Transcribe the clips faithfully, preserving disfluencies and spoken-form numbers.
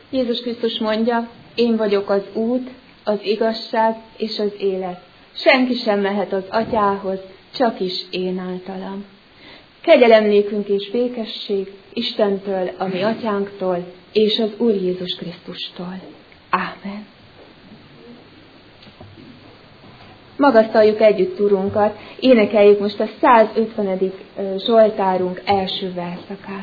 Jézus Krisztus mondja, én vagyok az út, az igazság és az élet. Senki sem mehet az Atyához, csak is én általam. Kegyelem nékünk és békesség Istentől, a mi Atyánktól, és az Úr Jézus Krisztustól. Ámen. Magasztaljuk együtt Urunkat, énekeljük most a százötvenedik Zsoltárunk első verszakát.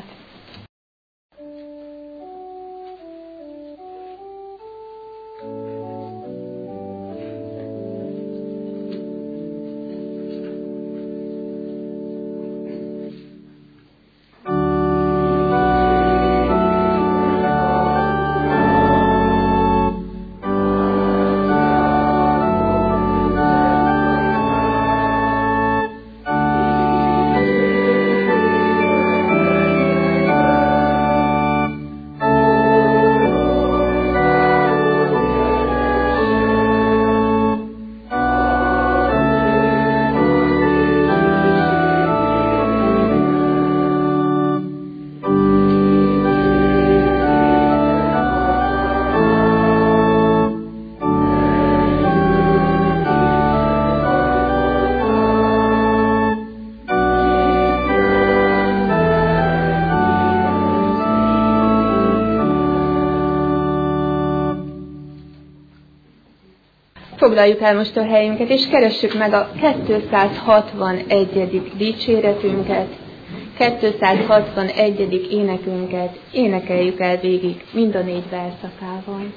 Foglaljuk el most a helyünket, és keressük meg a kétszázhatvanegyedik dicséretünket, kétszázhatvanegyedik énekünket, énekeljük el végig mind a négy verszakával.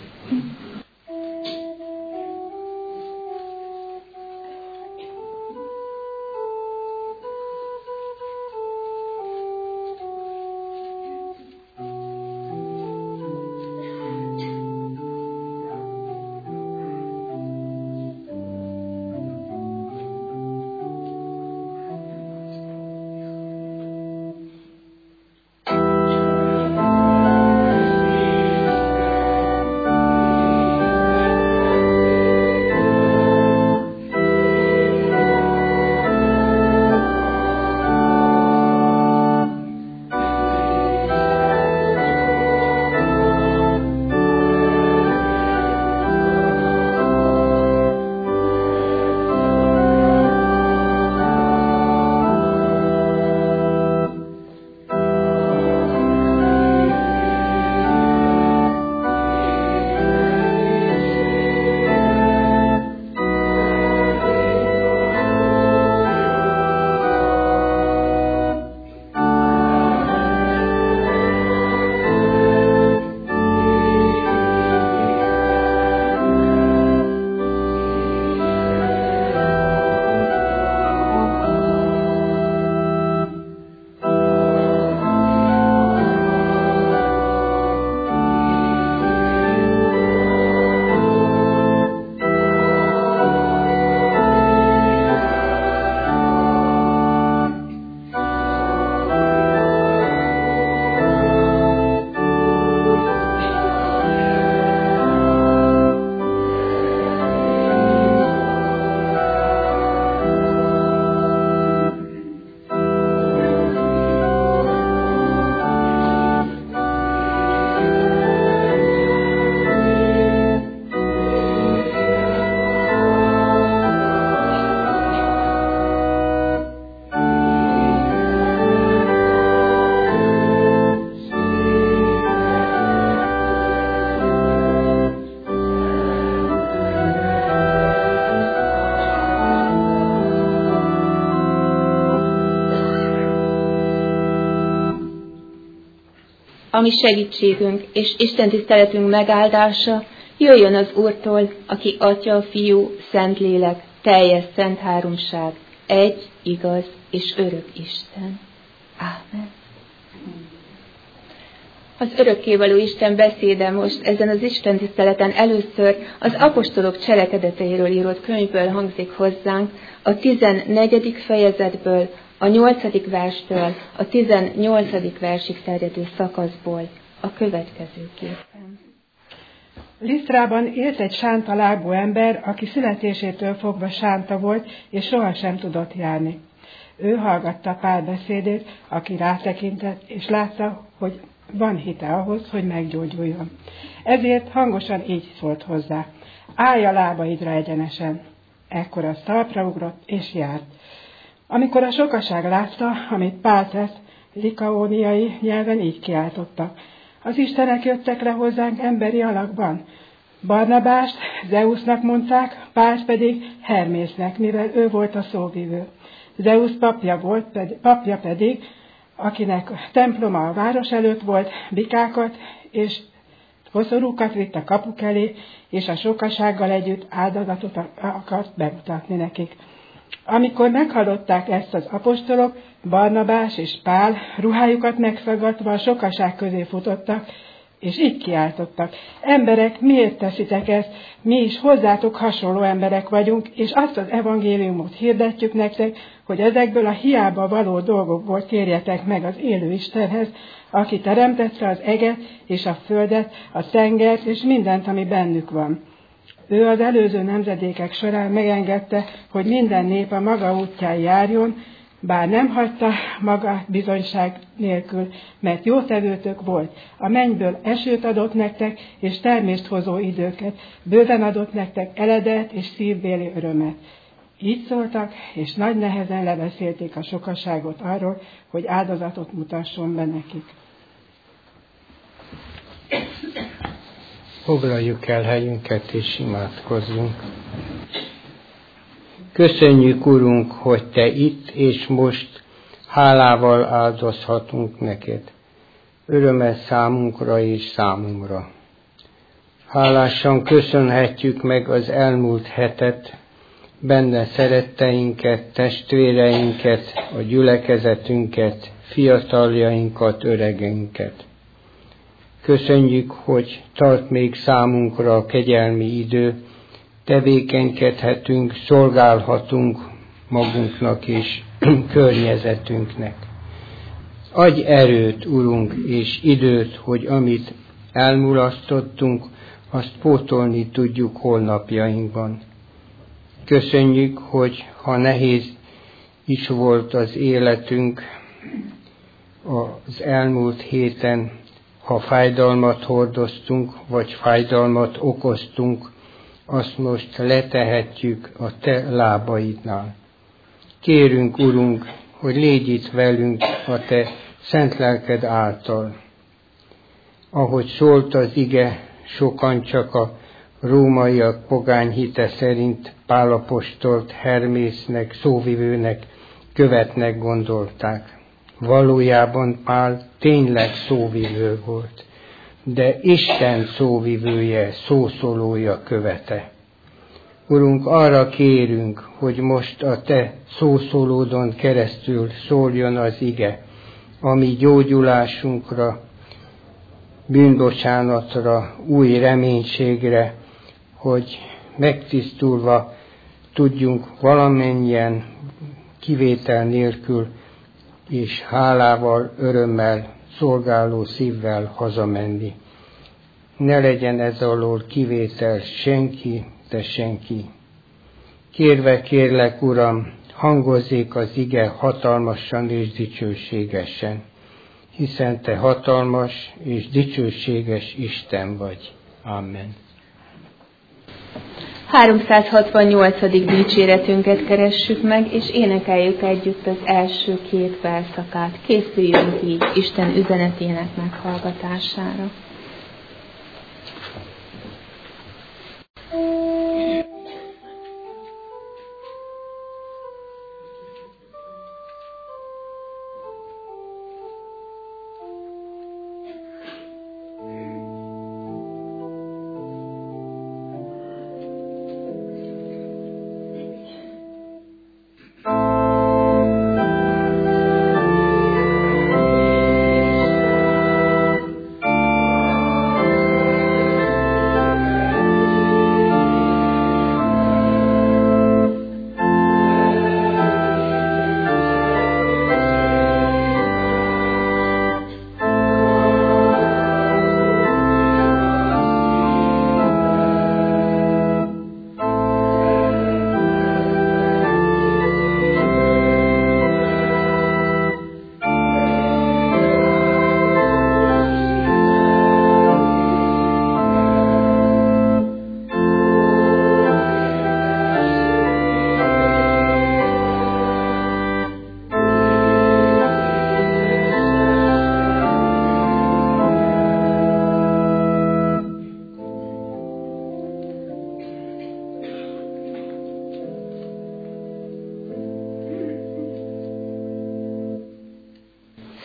A mi segítségünk és Isten tiszteletünk megáldása jöjjön az Úrtól, aki Atya, Fiú, Szentlélek, teljes szent háromság, egy, igaz és örök Isten. Ámen. Az örökkévaló Isten beszéde most ezen az Isten tiszteleten először az apostolok cselekedeteiről írott könyvből hangzik hozzánk, a tizennegyedik fejezetből, a nyolcadik verstől a tizennyolcadik versig terjedő szakaszból a következőképpen. Lisztrában élt egy sánta lábú ember, aki születésétől fogva sánta volt, és sohasem tudott járni. Ő hallgatta Pál beszédét, aki rátekintett, és látta, hogy van hite ahhoz, hogy meggyógyuljon. Ezért hangosan így szólt hozzá: állj a lábaidra egyenesen. Ekkor az talpra ugrott és járt. Amikor a sokaság látta, amit Pál tett, likaóniai nyelven így kiáltottak: az istenek jöttek le hozzánk emberi alakban. Barnabást Zeusnak mondták, Pált pedig Hermésznek, mivel ő volt a szóvivő. Zeusz papja, volt, papja pedig, akinek temploma a város előtt volt, bikákat és koszorúkat vitt a kapuk elé, és a sokasággal együtt áldozatot akart bemutatni nekik. Amikor meghallották ezt az apostolok, Barnabás és Pál ruhájukat megszaggatva a sokaság közé futottak, és így kiáltottak: emberek, miért teszitek ezt? Mi is hozzátok hasonló emberek vagyunk, és azt az evangéliumot hirdetjük nektek, hogy ezekből a hiába való dolgokból térjetek meg az élő Istenhez, aki teremtette az eget és a földet, a tengert és mindent, ami bennük van. Ő az előző nemzedékek során megengedte, hogy minden nép a maga útján járjon, bár nem hagyta maga bizonyság nélkül, mert jótevőtök volt. A mennyből esőt adott nektek, és termést hozó időket, bőven adott nektek eledet és szívbéli örömet. Így szóltak, és nagy nehezen lebeszélték a sokaságot arról, hogy áldozatot mutasson be nekik. Foglaljuk el helyünket, és imádkozzunk. Köszönjük, Urunk, hogy Te itt és most hálával áldozhatunk neked. Öröme számunkra és számomra. Hálásan köszönhetjük meg az elmúlt hetet, benne szeretteinket, testvéreinket, a gyülekezetünket, fiataljainkat, öregeinket. Köszönjük, hogy tart még számunkra a kegyelmi idő, tevékenykedhetünk, szolgálhatunk magunknak és környezetünknek. Adj erőt, Urunk, és időt, hogy amit elmulasztottunk, azt pótolni tudjuk holnapjainkban. Köszönjük, hogy ha nehéz is volt az életünk az elmúlt héten, ha fájdalmat hordoztunk, vagy fájdalmat okoztunk, azt most letehetjük a Te lábaidnál. Kérünk, Urunk, hogy légy itt velünk a Te szent lelked által. Ahogy szólt az ige, sokan csak a rómaiak pogány hite szerint Pál apostolt Hermésznek, szóvivőnek, követnek gondolták. Valójában Pál tényleg szóvivő volt, de Isten szóvivője, szószólója, követe. Urunk, arra kérünk, hogy most a Te szószólódon keresztül szóljon az ige, ami gyógyulásunkra, bűnbocsánatra, új reménységre, hogy megtisztulva tudjunk valamennyien kivétel nélkül és hálával, örömmel, szolgáló szívvel hazamenni. Ne legyen ez alól kivétel senki, de senki. Kérve kérlek, Uram, hangozzék az ige hatalmasan és dicsőségesen, hiszen Te hatalmas és dicsőséges Isten vagy. Amen. háromszázhatvannyolcadik dicséretünket keressük meg, és énekeljük együtt az első két verszakát. Készüljünk így Isten üzenetének meghallgatására.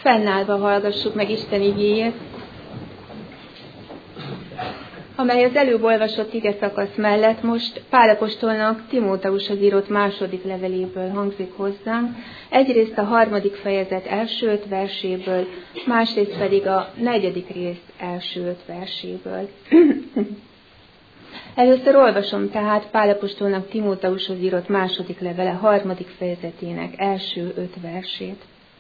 Fennállva hallgassuk meg Isten igéjét, amely az előbb olvasott ige szakasz mellett most Pál apostolnak Timóteushoz írott második leveléből hangzik hozzánk, egyrészt a harmadik fejezet első öt verséből, másrészt pedig a negyedik rész első öt verséből. Először olvasom tehát Pál apostolnak Timóteushoz írott második levele harmadik fejezetének első öt versét.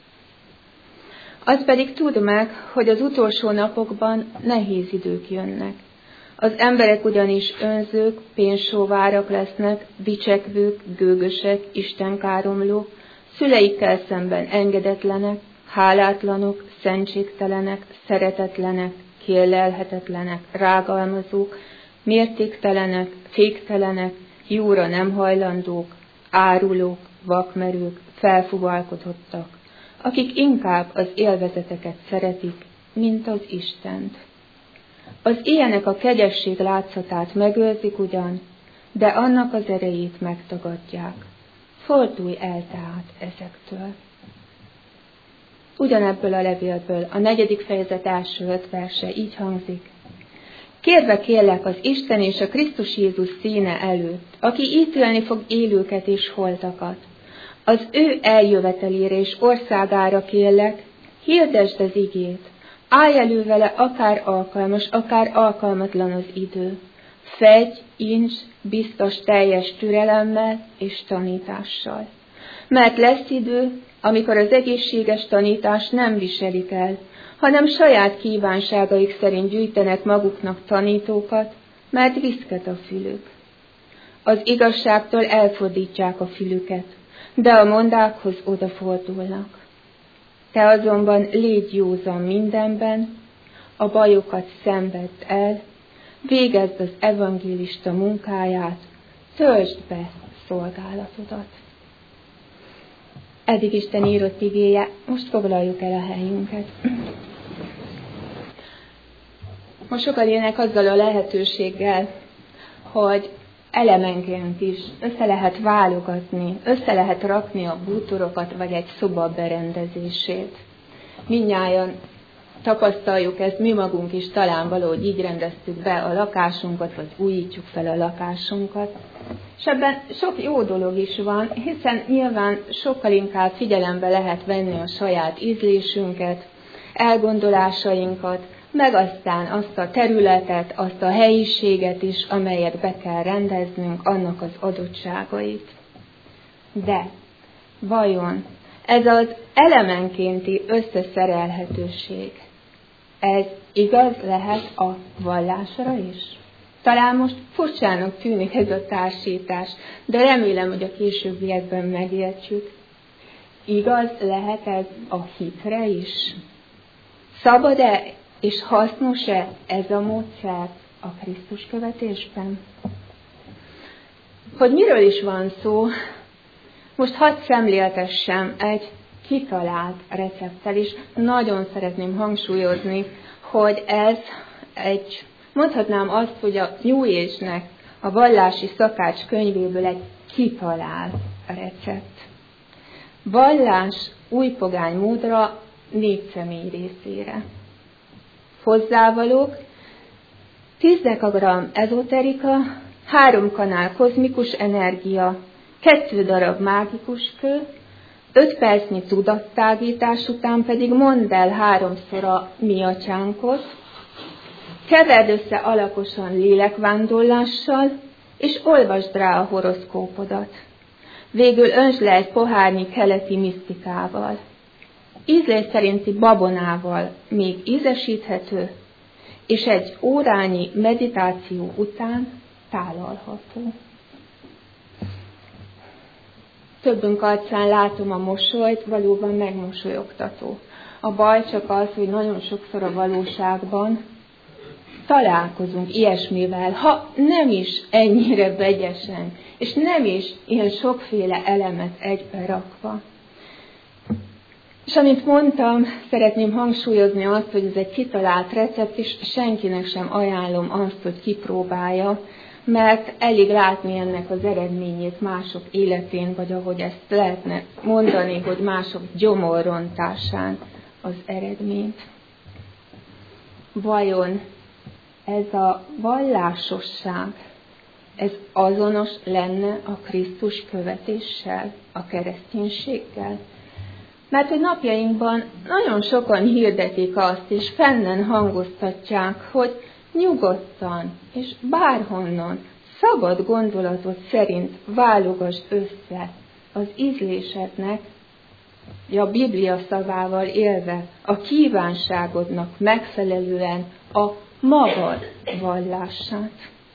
Az pedig tudd meg, hogy az utolsó napokban nehéz idők jönnek. Az emberek ugyanis önzők, pénzsóvárak lesznek, dicsekvők, gőgösek, istenkáromlók, szüleikkel szemben engedetlenek, hálátlanok, szentségtelenek, szeretetlenek, kérlelhetetlenek, rágalmazók, mértéktelenek, féktelenek, jóra nem hajlandók, árulók, vakmerők, felfúvalkodottak, akik inkább az élvezeteket szeretik, mint az Istent. Az ilyenek a kegyesség látszatát megőrzik ugyan, de annak az erejét megtagadják. Fordulj el tehát ezektől. Ugyanebből a levélből a negyedik fejezet első öt verse így hangzik. Kérve kérlek az Isten és a Krisztus Jézus színe előtt, aki ítélni fog élőket és holtakat. Az ő eljövetelére és országára kérlek, hirdesd az igét, állj elő vele akár alkalmas, akár alkalmatlan az idő. Fegy, incs, biztos teljes türelemmel és tanítással. Mert lesz idő, amikor az egészséges tanítást nem viselik el, hanem saját kívánságaik szerint gyűjtenek maguknak tanítókat, mert viszket a fülük. Az igazságtól elfordítják a fülüket, de a mondákhoz odafordulnak. Te azonban légy józan mindenben, a bajokat szenvedd el, végezd az evangélista munkáját, töltsd be szolgálatodat. Eddig Isten írott igéje, most foglaljuk el a helyünket. Most sokan élnek azzal a lehetőséggel, hogy elemenként is össze lehet válogatni, össze lehet rakni a bútorokat, vagy egy szoba berendezését. Mindnyájan tapasztaljuk ezt, mi magunk is talán valahogy így rendeztük be a lakásunkat, vagy újítjuk fel a lakásunkat. És ebben sok jó dolog is van, hiszen nyilván sokkal inkább figyelembe lehet venni a saját ízlésünket, elgondolásainkat, meg aztán azt a területet, azt a helyiséget is, amelyet be kell rendeznünk, annak az adottságait. De vajon ez az elemenkénti összeszerelhetőség, ez igaz lehet a vallásra is? Talán most furcsának tűnik ez a társítás, de remélem, hogy a későbbiekben megértjük. Igaz lehet ez a hitre is? Szabad-e és hasznos-e ez a módszer a Krisztus követésben? Hogy miről is van szó, most hadd szemléltessem egy kitalált recepttel is. Nagyon szeretném hangsúlyozni, hogy ez egy, mondhatnám azt, hogy a New Age-nek a vallási szakács könyvéből egy kitalált recept. Vallás új pogány módra négy személy részére. Hozzávalók, tíz dekagram ezoterika, három kanál kozmikus energia, kettő darab mágikus kő, öt percnyi tudattágítás után pedig mondd el háromszor a mi atyánkot, keverd össze alaposan lélekvándorlással, és olvasd rá a horoszkópodat. Végül öntsd le egy pohárnyi keleti misztikával. Ízlés szerinti babonával még ízesíthető, és egy órányi meditáció után tálalható. Többünk arcán látom a mosolyt, valóban megmosolyogtató. A baj csak az, hogy nagyon sokszor a valóságban találkozunk ilyesmivel, ha nem is ennyire vegyesen, és nem is ilyen sokféle elemet egybe rakva. És amint mondtam, szeretném hangsúlyozni azt, hogy ez egy kitalált recept, és senkinek sem ajánlom azt, hogy kipróbálja, mert elég látni ennek az eredményét mások életén, vagy ahogy ezt lehetne mondani, hogy mások gyomorrontásán, az eredményt. Vajon ez a vallásosság, ez azonos lenne a Krisztus követéssel, a kereszténységgel? Mert hogy napjainkban nagyon sokan hirdetik azt, és fennen hangoztatják, hogy nyugodtan és bárhonnan szabad gondolatot szerint válogass össze az ízlésednek, a Biblia szavával élve, a kívánságodnak megfelelően a magad vallását.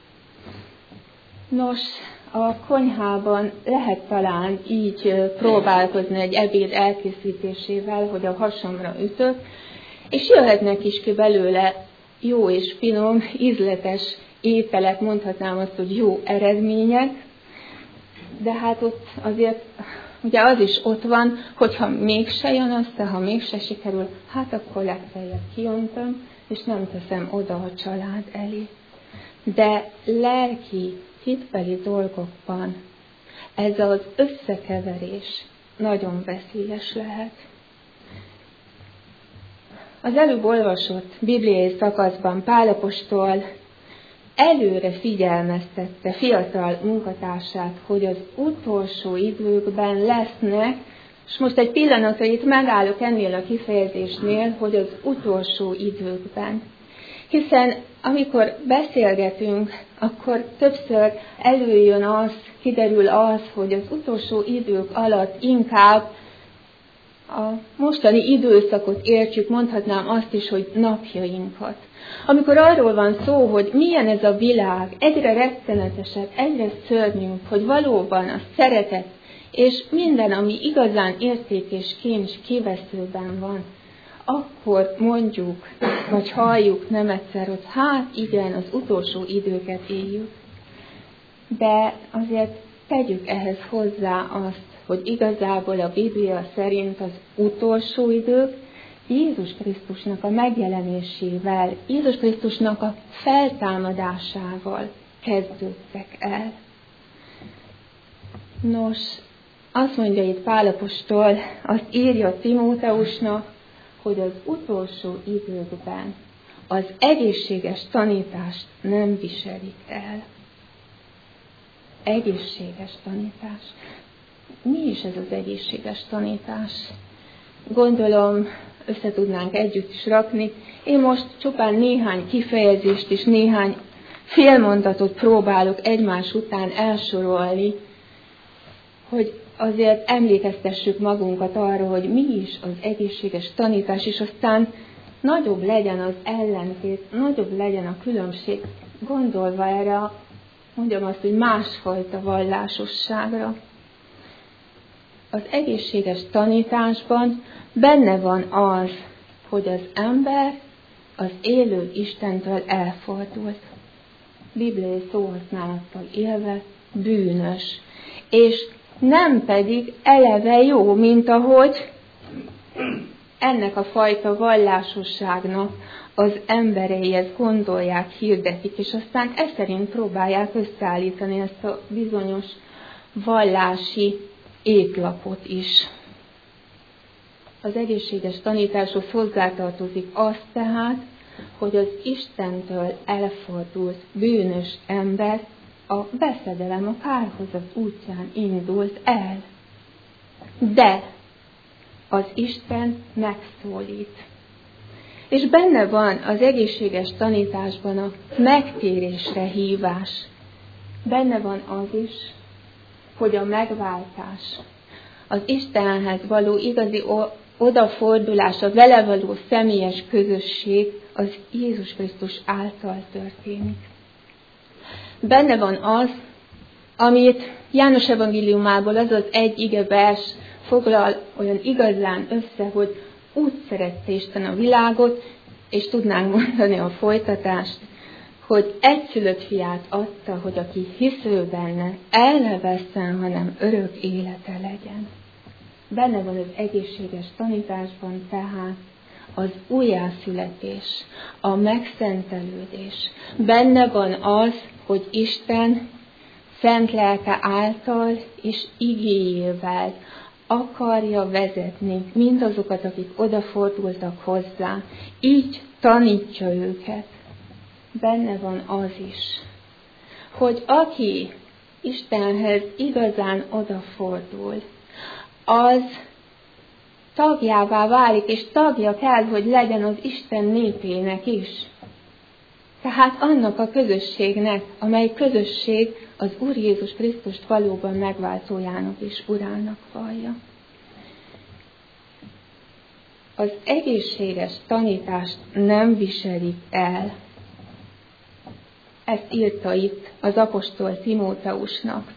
Nos, a konyhában lehet talán így próbálkozni egy ebéd elkészítésével, hogy a hasamra ütök, és jöhetnek is ki belőle jó és finom, ízletes ételek, mondhatnám azt, hogy jó eredmények, de hát ott azért ugye az is ott van, hogyha mégse jön össze, ha mégse sikerül, hát akkor legfeljebb kijöntöm, és nem teszem oda a család elé. De lelki, hitbeli dolgokban ez az összekeverés nagyon veszélyes lehet. Az előbb olvasott bibliai szakaszban Pál apostol előre figyelmeztette fiatal munkatársát, hogy az utolsó időkben lesznek, és most egy pillanatra itt megállok ennél a kifejezésnél, hogy az utolsó időkben. Hiszen amikor beszélgetünk, akkor többször előjön az, kiderül az, hogy az utolsó idők alatt inkább a mostani időszakot értjük, mondhatnám azt is, hogy napjainkat. Amikor arról van szó, hogy milyen ez a világ, egyre rettenetesebb, egyre szörnyűbb, hogy valóban a szeretet és minden, ami igazán érték és kincs kiveszőben van, akkor mondjuk, vagy halljuk nem egyszer, hogy hát igen, az utolsó időket éljük. De azért tegyük ehhez hozzá azt, hogy igazából a Biblia szerint az utolsó idők Jézus Krisztusnak a megjelenésével, Jézus Krisztusnak a feltámadásával kezdődtek el. Nos, azt mondja itt Pál apostol, azt írja Timóteusnak, hogy az utolsó időkben az egészséges tanítást nem viselik el. Egészséges tanítás. Mi is ez az egészséges tanítás? Gondolom, össze tudnánk együtt is rakni. Én most csupán néhány kifejezést és néhány félmondatot próbálok egymás után elsorolni, hogy azért emlékeztessük magunkat arra, hogy mi is az egészséges tanítás, és aztán nagyobb legyen az ellentét, nagyobb legyen a különbség, gondolva erre, mondjam azt, hogy másfajta vallásosságra. Az egészséges tanításban benne van az, hogy az ember az élő Istentől elfordult. Bibliai szóhasználattal élve bűnös, és nem pedig eleve jó, mint ahogy ennek a fajta vallásosságnak az emberei ezt gondolják, hirdetik, és aztán e szerint próbálják összeállítani ezt a bizonyos vallási étlapot is. Az egészséges tanításhoz hozzátartozik az tehát, hogy az Istentől elfordult bűnös ember a veszedelem, a kárhozat útján indult el. De az Isten megszólít. És benne van az egészséges tanításban a megtérésre hívás. Benne van az is, hogy a megváltás, az Istenhez való igazi odafordulás, a vele való személyes közösség az Jézus Krisztus által történik. Benne van az, amit János evangéliumából az az egy igevers foglal olyan igazán össze, hogy úgy szerette Isten a világot, és tudnánk mondani a folytatást, hogy egyszülött fiát adta, hogy aki hisző benne, el ne vesszen, hanem örök élete legyen. Benne van az egészséges tanításban tehát az újjászületés, a megszentelődés. Benne van az, hogy Isten szent lelke által és igéjével akarja vezetni mindazokat, akik odafordultak hozzá. Így tanítja őket. Benne van az is, hogy aki Istenhez igazán odafordul, az tagjává válik, és tagja kell, hogy legyen az Isten népének is. Tehát annak a közösségnek, amely közösség az Úr Jézus Krisztust valóban megváltójának és Urának vallja. Az egészséges tanítást nem viselik el. Ezt írta itt az apostol Timóteusnak.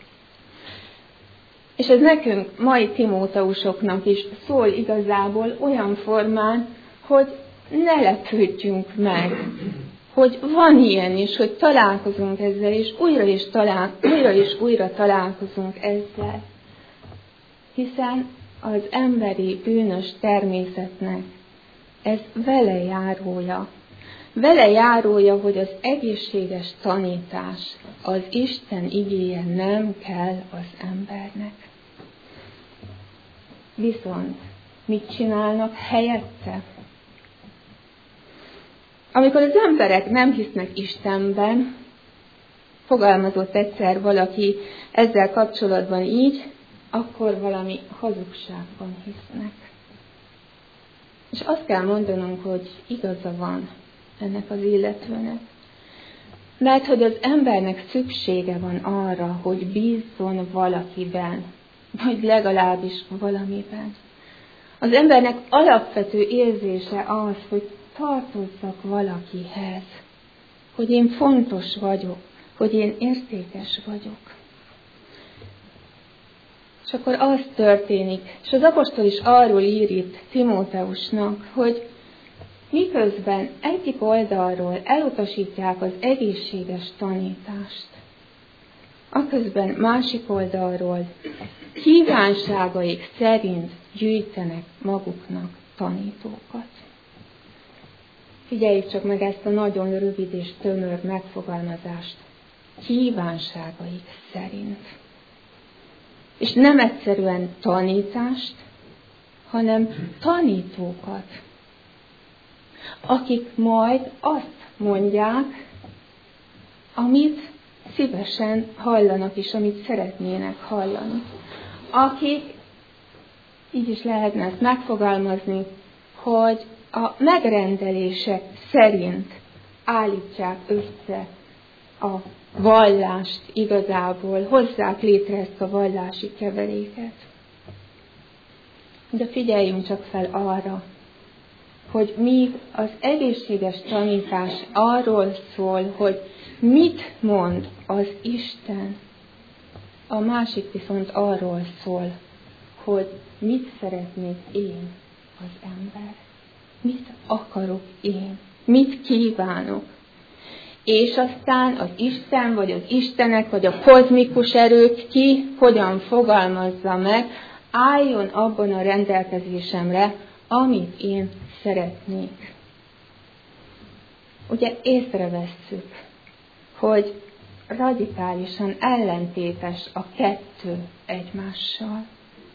És ez nekünk, mai Timóteusoknak is szól igazából olyan formán, hogy ne lepődjünk meg, hogy van ilyen is, hogy találkozunk ezzel, és újra és, talál, újra, és újra találkozunk ezzel. Hiszen az emberi bűnös természetnek ez velejárója. Velejárója, hogy az egészséges tanítás, az Isten igéje nem kell az embernek. Viszont mit csinálnak helyette? Amikor az emberek nem hisznek Istenben, fogalmazott egyszer valaki ezzel kapcsolatban így, akkor valami hazugságban hisznek. És azt kell mondanunk, hogy igaza van ennek az illetőnek. Mert hogy az embernek szüksége van arra, hogy bízzon valakiben, vagy legalábbis valamiben. Az embernek alapvető érzése az, hogy tartozzak valakihez, hogy én fontos vagyok, hogy én értékes vagyok. És akkor az történik, és az apostol is arról ír itt Timóteusnak, hogy miközben egyik oldalról elutasítják az egészséges tanítást, aközben másik oldalról kívánságaik szerint gyűjtenek maguknak tanítókat. Figyeljük csak meg ezt a nagyon rövid és tömör megfogalmazást. Kívánságaik szerint. És nem egyszerűen tanítást, hanem tanítókat, akik majd azt mondják, amit szívesen hallanak is, amit szeretnének hallani. Akik, így is lehetne ezt megfogalmazni, hogy a megrendelések szerint állítják össze a vallást igazából, hozzák létre ezt a vallási keveréket. De figyeljünk csak fel arra, hogy míg az egészséges tanítás arról szól, hogy mit mond az Isten, a másik viszont arról szól, hogy mit szeretnék én az ember. Mit akarok én? Mit kívánok? És aztán az Isten, vagy az Istenek, vagy a kozmikus erők ki hogyan fogalmazza meg, álljon abban a rendelkezésemre, amit én szeretnék. Ugye észrevesszük, hogy radikálisan ellentétes a kettő egymással.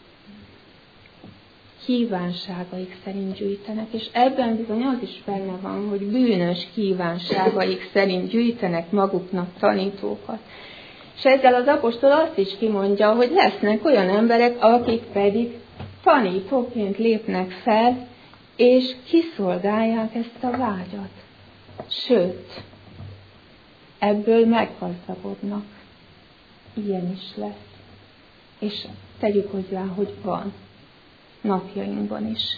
Kívánságaik szerint gyűjtenek, és ebben bizony az is benne van, hogy bűnös kívánságaik szerint gyűjtenek maguknak tanítókat. És ezzel az apostol azt is kimondja, hogy lesznek olyan emberek, akik pedig tanítóként lépnek fel, és kiszolgálják ezt a vágyat. Sőt, ebből meggazdagodnak. Ilyen is lesz. És tegyük hozzá, hogy van. Napjainkban is.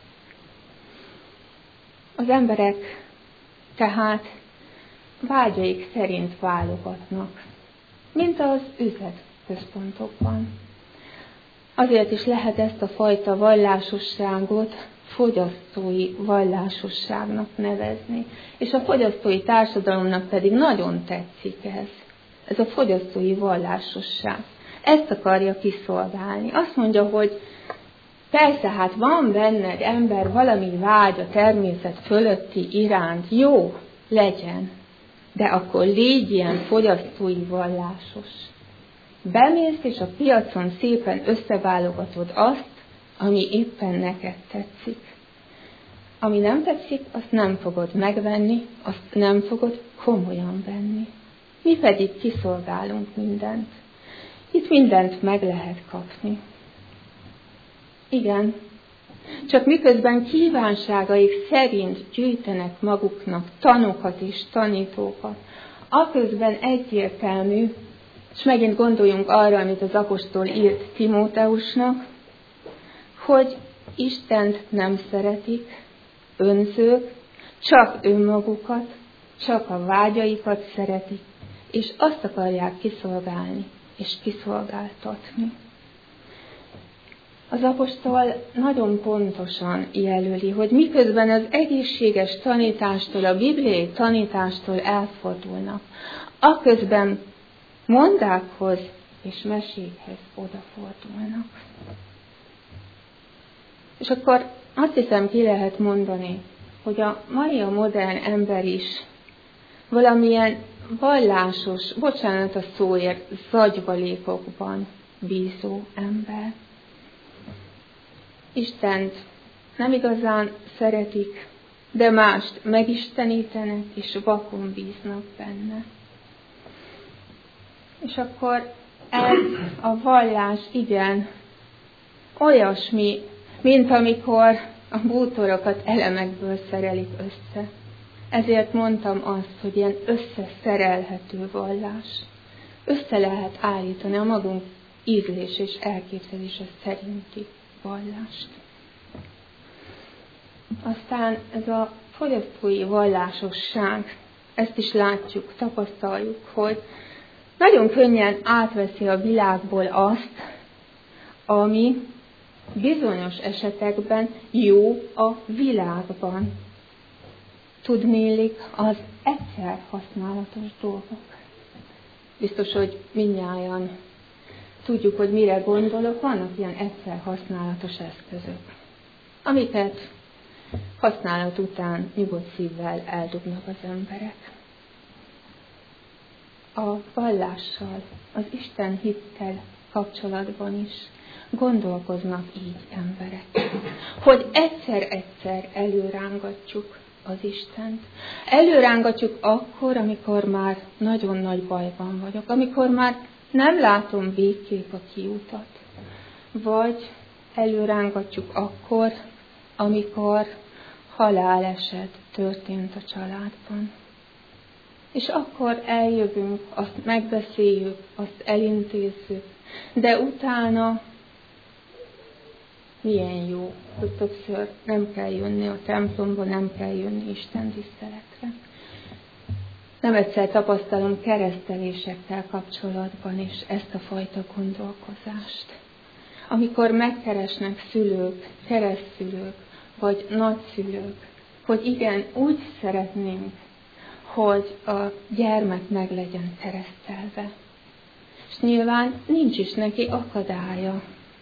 Az emberek tehát vágyaik szerint válogatnak, mint az üzletközpontokban. Azért is lehet ezt a fajta vallásosságot fogyasztói vallásosságnak nevezni. És a fogyasztói társadalomnak pedig nagyon tetszik ez. Ez a fogyasztói vallásosság. Ezt akarja kiszolgálni. Azt mondja, hogy persze, hát van benned ember valami vágy a természet fölötti iránt, jó, legyen, de akkor légy ilyen fogyasztói vallásos. bemész, és a piacon szépen összeválogatod azt, ami éppen neked tetszik. Ami nem tetszik, azt nem fogod megvenni, azt nem fogod komolyan venni. Mi pedig kiszolgálunk mindent. Itt mindent meg lehet kapni. Igen, csak miközben kívánságaik szerint gyűjtenek maguknak tanokat és tanítókat, aközben egyértelmű, és megint gondoljunk arra, amit az apostol írt Timóteusnak, hogy Istent nem szeretik, önzők, csak önmagukat, csak a vágyaikat szeretik, és azt akarják kiszolgálni és kiszolgáltatni. Az apostol nagyon pontosan jelöli, hogy miközben az egészséges tanítástól, a bibliai tanítástól elfordulnak, aközben mondákhoz és mesékhez odafordulnak. És akkor azt hiszem, ki lehet mondani, hogy a mai a modern ember is valamilyen vallásos, bocsánat a szóért, zagyvalékokban bízó ember. Istent nem igazán szeretik, de mást megistenítenek, és vakon bíznak benne. És akkor ez a vallás, igen, olyasmi, mint amikor a bútorokat elemekből szerelik össze. Ezért mondtam azt, hogy ilyen összeszerelhető vallás. Össze lehet állítani a magunk ízlés és elképzelése szerinti vallást. Aztán ez a fogyasztói vallásosság, ezt is látjuk, tapasztaljuk, hogy nagyon könnyen átveszi a világból azt, ami bizonyos esetekben jó a világban. Tudniillik az egyszer használatos dolgok. Biztos, hogy mindnyájan tudjuk, hogy mire gondolok, vannak ilyen egyszer használatos eszközök, amiket használat után nyugodt szívvel eldobnak az emberek. A vallással, az Isten hittel kapcsolatban is gondolkoznak így emberek, hogy egyszer-egyszer előrángatjuk az Istent. Előrángatjuk akkor, amikor már nagyon nagy bajban vagyok, amikor már nem látom végképp a kiutat. Vagy előrángatjuk akkor, amikor haláleset történt a családban. És akkor eljövünk, azt megbeszéljük, azt elintézzük, de utána milyen jó, hogy többször nem kell jönni a templomba, nem kell jönni Isten tiszteletre. Nem egyszer tapasztalom keresztelésekkel kapcsolatban is ezt a fajta gondolkozást. Amikor megkeresnek szülők, keresztszülők, vagy nagyszülők, hogy igen, úgy szeretnénk, hogy a gyermek meg legyen keresztelve. És nyilván nincs is neki akadálya.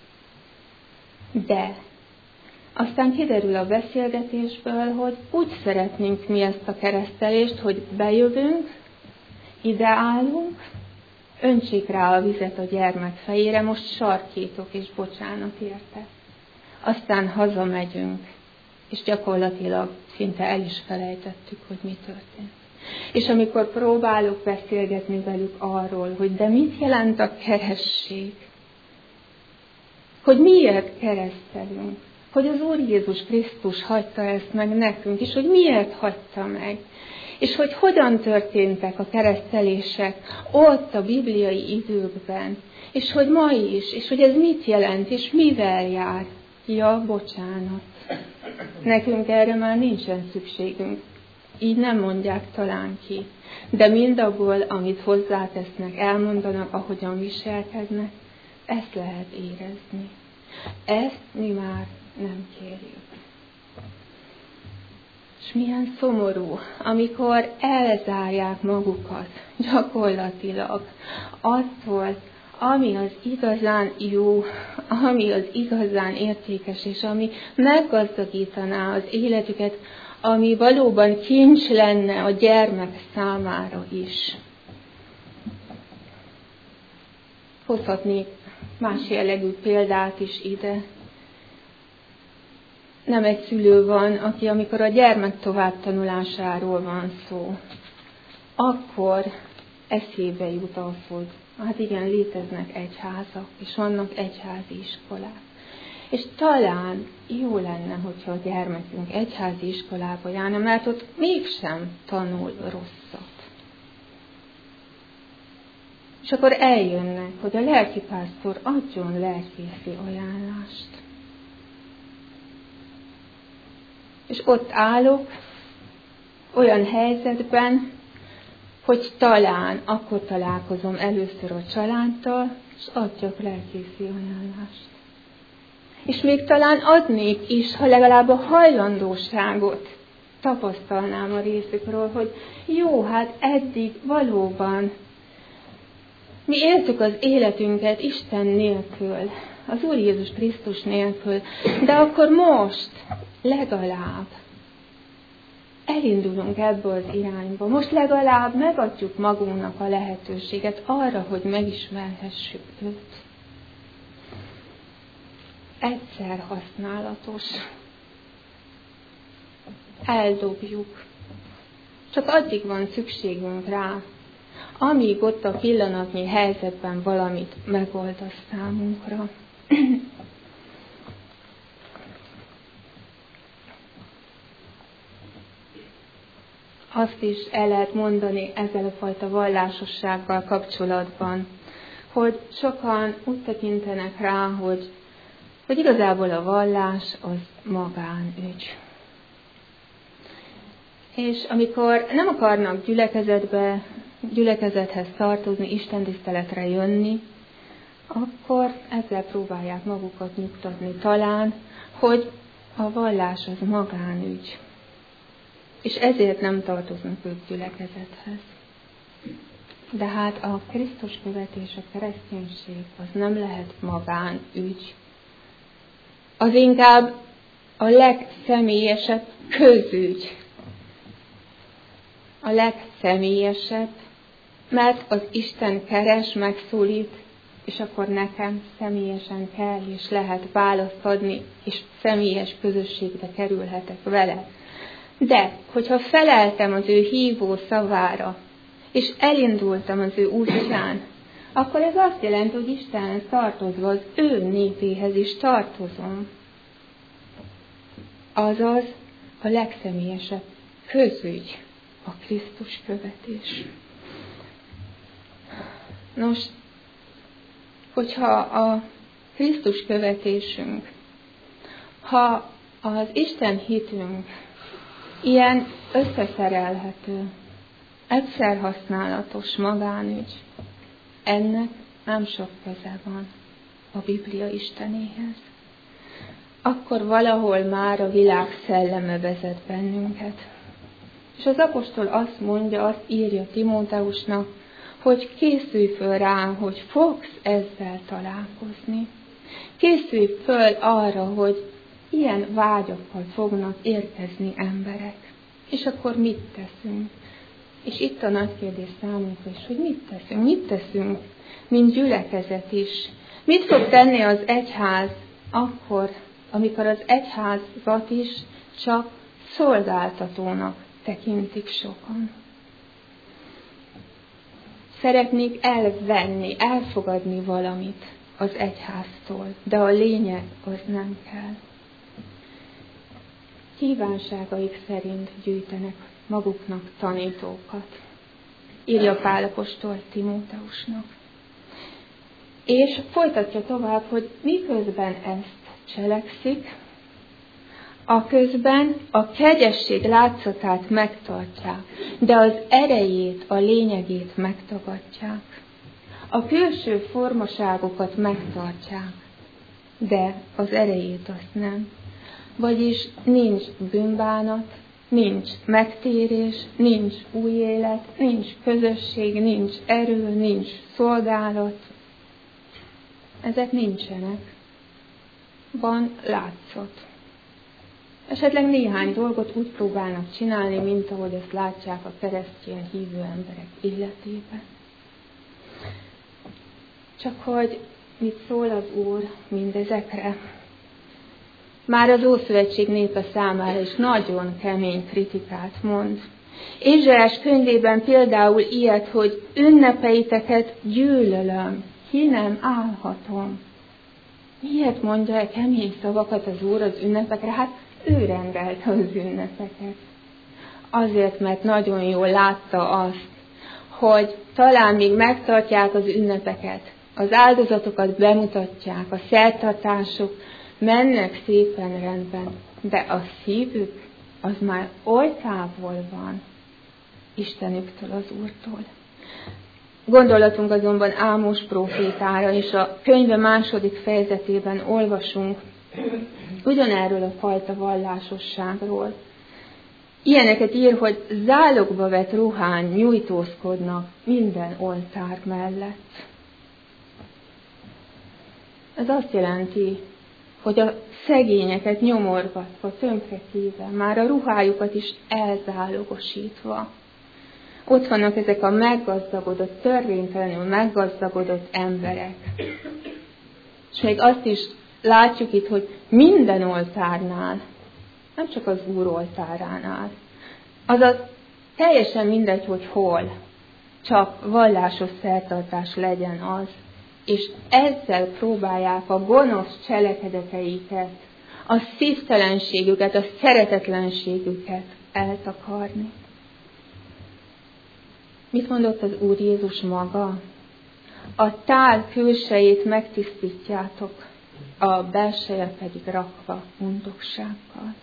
De aztán kiderül a beszélgetésből, hogy úgy szeretnénk mi ezt a keresztelést, hogy bejövünk, ideállunk, öntsék rá a vizet a gyermek fejére, most sarkítok és bocsánat érte. Aztán hazamegyünk, és gyakorlatilag szinte el is felejtettük, hogy mi történt. És amikor próbálok beszélgetni velük arról, hogy de mit jelent a keresztség, hogy miért keresztelünk, hogy az Úr Jézus Krisztus hagyta ezt meg nekünk, és hogy miért hagyta meg, és hogy hogyan történtek a keresztelések ott a bibliai időkben, és hogy ma is, és hogy ez mit jelent, és mivel jár. Ja, bocsánat. Nekünk erre már nincsen szükségünk. Így nem mondják talán ki. De mindabból, amit hozzátesznek, elmondanak, ahogyan viselkednek, ezt lehet érezni. Ezt mi már nem kérjük. És milyen szomorú, amikor elzárják magukat gyakorlatilag attól, ami az igazán jó, ami az igazán értékes, és ami meggazdagítaná az életüket, ami valóban kincs lenne a gyermek számára is. hozhatnék más jellegű példát is ide. Nem egy szülő van, aki amikor a gyermek továbbtanulásáról van szó, akkor eszébe jut az, hogy hát igen, léteznek egyházak, és vannak egyházi iskolák. És talán jó lenne, hogyha a gyermekünk egyházi iskolába járna, mert ott mégsem tanul rosszat. És akkor eljönnek, hogy a lelkipásztor adjon lelkészi ajánlást. És ott állok olyan helyzetben, hogy talán akkor találkozom először a családdal, és adjak lelkészi ajánlást. És még talán adnék is, ha legalább a hajlandóságot tapasztalnám a részükről, hogy jó, hát eddig valóban mi éltük az életünket Isten nélkül, az Úr Jézus Krisztus nélkül, de akkor most legalább elindulunk ebbe az irányba. Most legalább megadjuk magunknak a lehetőséget arra, hogy megismerhessük őt. Egyszer használatos. Eldobjuk. Csak addig van szükségünk rá, amíg ott a pillanatnyi helyzetben valamit megold a számunkra. Azt is el lehet mondani ezzel a fajta vallásossággal kapcsolatban, hogy sokan úgy tekintenek rá, hogy, hogy igazából a vallás az magánügy. És amikor nem akarnak gyülekezetbe, gyülekezethez tartozni, istentiszteletre jönni, akkor ezzel próbálják magukat nyugtatni talán, hogy a vallás az magánügy. És ezért nem tartoznak ők gyülekezethez. De hát a Krisztus követés, a kereszténység az nem lehet magánügy. Az inkább a legszemélyesebb közügy. A legszemélyesebb, mert az Isten keres, megszólít, és akkor nekem személyesen kell, és lehet választ adni, és személyes közösségbe kerülhetek vele. De, hogyha feleltem az ő hívó szavára, és elindultam az ő útján, akkor ez azt jelenti, hogy Istenhez tartozva az ő népéhez is tartozom. Azaz a legszemélyesebb közügy a Krisztus követés. Nos, hogyha a Krisztus követésünk, ha az Isten hitünk ilyen összeszerelhető, egyszer használatos magánügy, ennek nem sok köze van a Biblia Istenéhez. Akkor valahol már a világ szelleme vezet bennünket. És az apostol azt mondja, azt írja Timóteusnak, hogy készülj föl rá, hogy fogsz ezzel találkozni. Készülj föl arra, hogy ilyen vágyakkal fognak érkezni emberek. És akkor mit teszünk? És itt a nagy kérdés számunkra is, hogy mit teszünk? Mit teszünk, mint gyülekezet is? Mit fog tenni az egyház akkor, amikor az egyházat is csak szolgáltatónak tekintik sokan? Szeretnék elvenni, elfogadni valamit az egyháztól, de a lényeg az nem kell. Kívánságaik szerint gyűjtenek maguknak tanítókat, írja Pál apostol Timóteusnak. És folytatja tovább, hogy miközben ezt cselekszik, a közben a kegyesség látszatát megtartják, de az erejét, a lényegét megtagadják. A külső formaságokat megtartják, de az erejét azt nem. Vagyis nincs bűnbánat, nincs megtérés, nincs új élet, nincs közösség, nincs erő, nincs szolgálat. Ezek nincsenek. Van látszat. Esetleg néhány dolgot úgy próbálnak csinálni, mint ahogy ezt látják a keresztény hívő emberek életében. Csak hogy mit szól az Úr mindezekre? Már az Ószövetség népe számára is nagyon kemény kritikát mond. Ézsaiás könyvében például ilyet, hogy ünnepeiteket gyűlölöm, ki nem állhatom. Miért mondja e kemény szavakat az Úr az ünnepekre? Hát ő rendelte az ünnepeket. Azért, mert nagyon jól látta azt, hogy talán még megtartják az ünnepeket, az áldozatokat bemutatják, a szertartások mennek szépen rendben, de a szívük az már oly távol van Istenüktől, az Úrtól. Gondolatunk azonban Ámos prófétára, és a könyve második fejezetében olvasunk ugyanerről a fajta vallásosságról. Ilyeneket ír, hogy zálogba vett ruhán nyújtózkodnak minden oltár mellett. Ez azt jelenti, hogy a szegényeket nyomorgatva, tönkretéve, már a ruhájukat is elzálogosítva. Ott vannak ezek a meggazdagodott, törvénytelenül meggazdagodott emberek. És még azt is látjuk itt, hogy minden oltárnál, nem csak az Úr oltáránál, azaz teljesen mindegy, hogy hol, csak vallásos szertartás legyen az, és ezzel próbálják a gonosz cselekedeteiket, a szívtelenségüket, a szeretetlenségüket eltakarni. Mit mondott az Úr Jézus maga? A tál külsejét megtisztítjátok, a belseje pedig rakva undoksággal.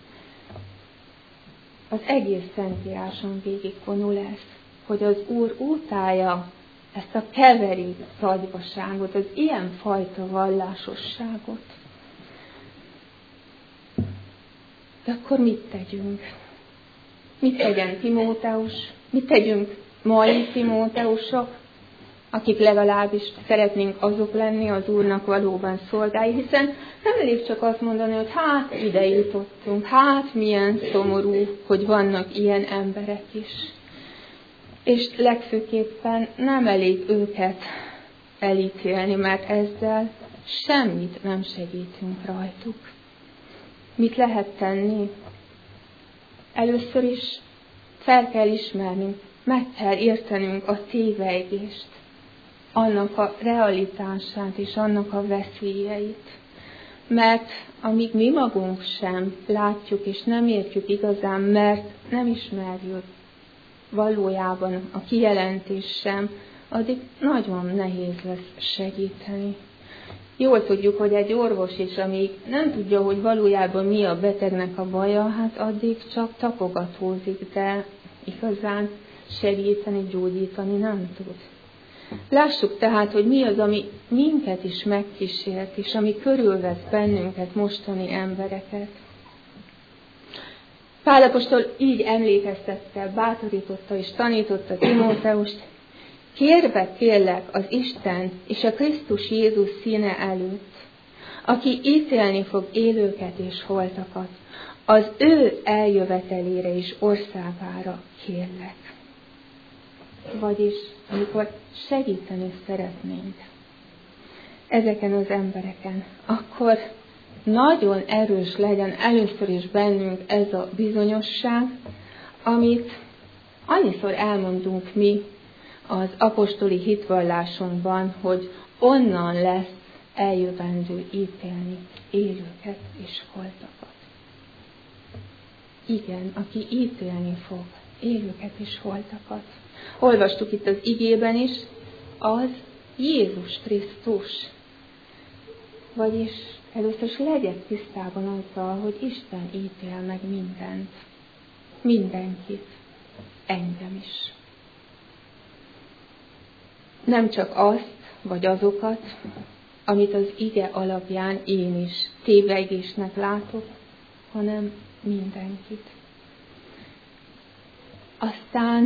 Az egész Szentíráson végigvonul ez, hogy az Úr utálja ezt a keveri zagyvaságot, az ilyenfajta vallásosságot. De akkor mit tegyünk? Mit tegyen Timóteus? Mit tegyünk mai Timóteusok, akik legalábbis szeretnénk azok lenni, az Úrnak valóban szolgái, hiszen nem elég csak azt mondani, hogy hát ide jutottunk, hát milyen szomorú, hogy vannak ilyen emberek is. És legfőképpen nem elég őket elítélni, mert ezzel semmit nem segítünk rajtuk. Mit lehet tenni? Először is fel kell ismernünk, meg kell értenünk a tévejgést, annak a realitását és annak a veszélyeit. Mert amíg mi magunk sem látjuk és nem értjük igazán, mert nem ismerjük valójában a kijelentés sem, addig nagyon nehéz lesz segíteni. Jól tudjuk, hogy egy orvos is, amíg nem tudja, hogy valójában mi a betegnek a baja, hát addig csak tapogatózik, de igazán segíteni, gyógyítani nem tud. Lássuk tehát, hogy mi az, ami minket is megkísért, és ami körülvesz bennünket, mostani embereket. Pál apostol így emlékeztette, bátorította és tanította Timóteust, kérve kérlek az Isten és a Krisztus Jézus színe előtt, aki ítélni fog élőket és holtakat, az ő eljövetelére és országára kérlek. Vagyis, amikor segíteni szeretnénk ezeken az embereken, akkor nagyon erős legyen először is bennünk ez a bizonyosság, amit annyiszor elmondunk mi az apostoli hitvallásunkban, hogy onnan lesz eljövendő ítélni élőket és holtakat. Igen, aki ítélni fog élőket és holtakat. Olvastuk itt az igében is, az Jézus Krisztus. Vagyis először is legyek tisztában azzal, hogy Isten ítél meg mindent. Mindenkit. Engem is. Nem csak azt, vagy azokat, amit az ige alapján én is tévegésnek látok, hanem mindenkit. Aztán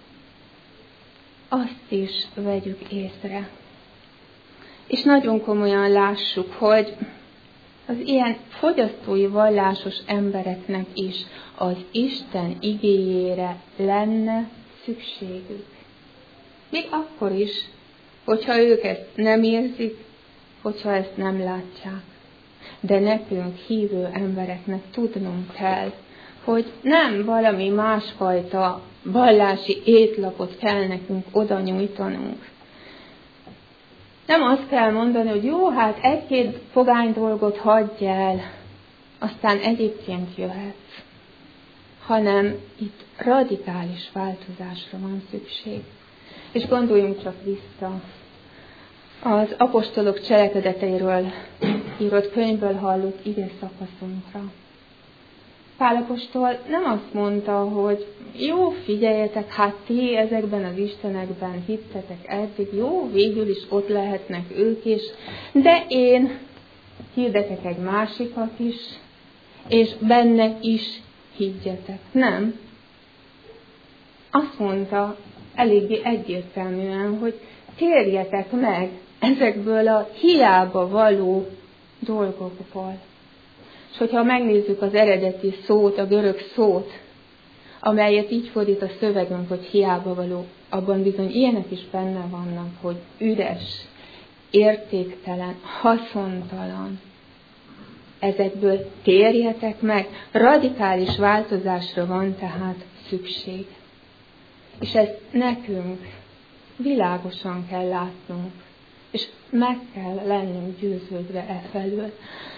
azt is vegyük észre. És nagyon komolyan lássuk, hogy az ilyen fogyasztói vallásos embereknek is az Isten igéjére lenne szükségük. Még akkor is, hogyha ők ezt nem érzik, hogyha ezt nem látják. De nekünk, hívő embereknek tudnunk kell, hogy nem valami másfajta vallási étlapot kell nekünk oda nyújtanunk. Nem azt kell mondani, hogy jó, hát egy-két pogány dolgot hagyj el, aztán egyébként jöhetsz. Hanem itt radikális változásra van szükség. És gondoljunk csak vissza az apostolok cselekedeteiről írott könyvből hallott ige szakaszunkra. Pál apostol nem azt mondta, hogy jó, figyeljetek, hát ti ezekben az istenekben hittetek eddig, jó, végül is ott lehetnek ők is, de én hirdetek egy másikat is, és benne is higgyetek. Nem. Azt mondta eléggé egyértelműen, hogy térjetek meg ezekből a hiába való dolgokból. És hogyha megnézzük az eredeti szót, a görög szót, amelyet így fordít a szövegünk, hogy hiába való, abban bizony ilyenek is benne vannak, hogy üres, értéktelen, haszontalan. Ezekből térjetek meg, radikális változásra van tehát szükség. És ezt nekünk világosan kell látnunk, és meg kell lennünk győződve e felől.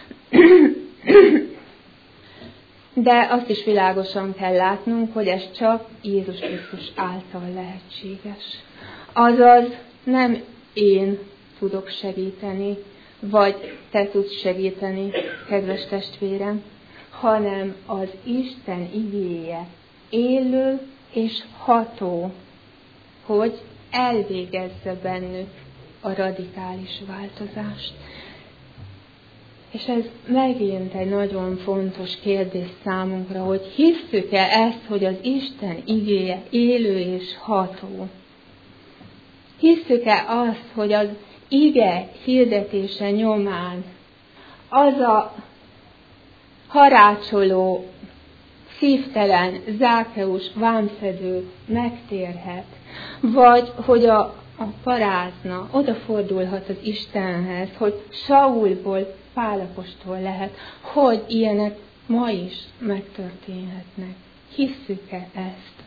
De azt is világosan kell látnunk, hogy ez csak Jézus Krisztus által lehetséges. Azaz nem én tudok segíteni, vagy te tudsz segíteni, kedves testvérem, hanem az Isten igéje élő és ható, hogy elvégezze bennük a radikális változást. És ez megint egy nagyon fontos kérdés számunkra, hogy hisszük-e ezt, hogy az Isten igéje élő és ható? Hisszük-e azt, hogy az ige hirdetése nyomán az a harácsoló, szívtelen Zákeus vámszedő megtérhet, vagy hogy a, a parázna odafordulhat az Istenhez, hogy Saulból Pál apostol lehet, hogy ilyenek ma is megtörténhetnek. Hisszük-e ezt?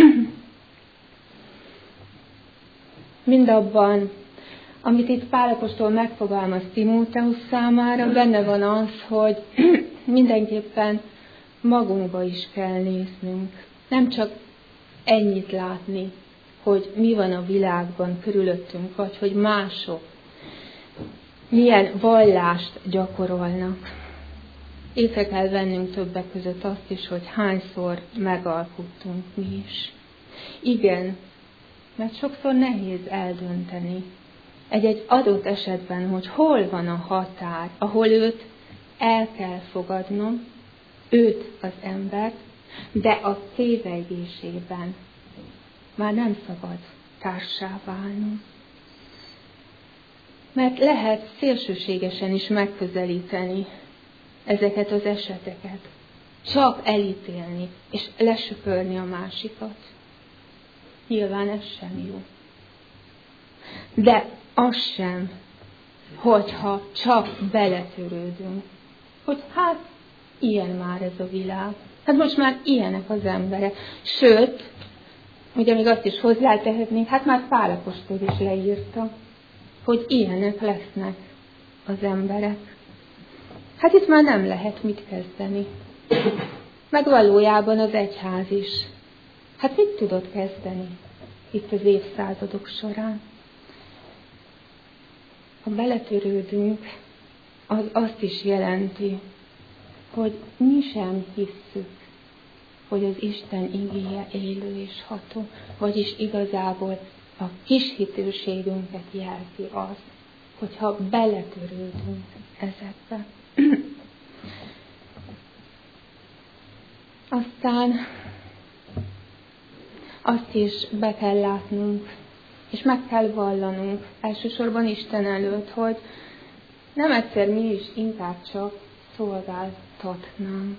Mindabban, amit itt Pál apostol megfogalmaz Timóteusz számára, benne van az, hogy mindenképpen magunkba is kell néznünk. Nem csak ennyit látni, hogy mi van a világban körülöttünk, vagy hogy mások milyen vallást gyakorolnak. Észre kell vennünk többek között azt is, hogy hányszor megalkuttunk mi is. Igen, mert sokszor nehéz eldönteni egy-egy adott esetben, hogy hol van a határ, ahol őt el kell fogadnom, őt az embert, de a tévegésében már nem szabad társá válnom. Mert lehet szélsőségesen is megközelíteni ezeket az eseteket. Csak elítélni és lesöpörni a másikat. Nyilván ez sem jó. De az sem, hogyha csak beletörődünk, hogy hát ilyen már ez a világ. Hát most már ilyenek az emberek. Sőt, ugye még azt is hozzátehetnénk, hát már Pál apostol is leírta, hogy ilyenek lesznek az emberek. Hát itt már nem lehet mit kezdeni. Meg valójában az egyház is. Hát mit tudott kezdeni itt az évszázadok során? Ha beletörődünk, az azt is jelenti, hogy mi sem hisszük, hogy az Isten igéje élő és ható, vagyis igazából a kis hitőségünket jelzi az, hogyha beletörődünk ezekbe. Aztán azt is be kell látnunk, és meg kell vallanunk elsősorban Isten előtt, hogy nem egyszer mi is inkább csak szolgáltatnánk.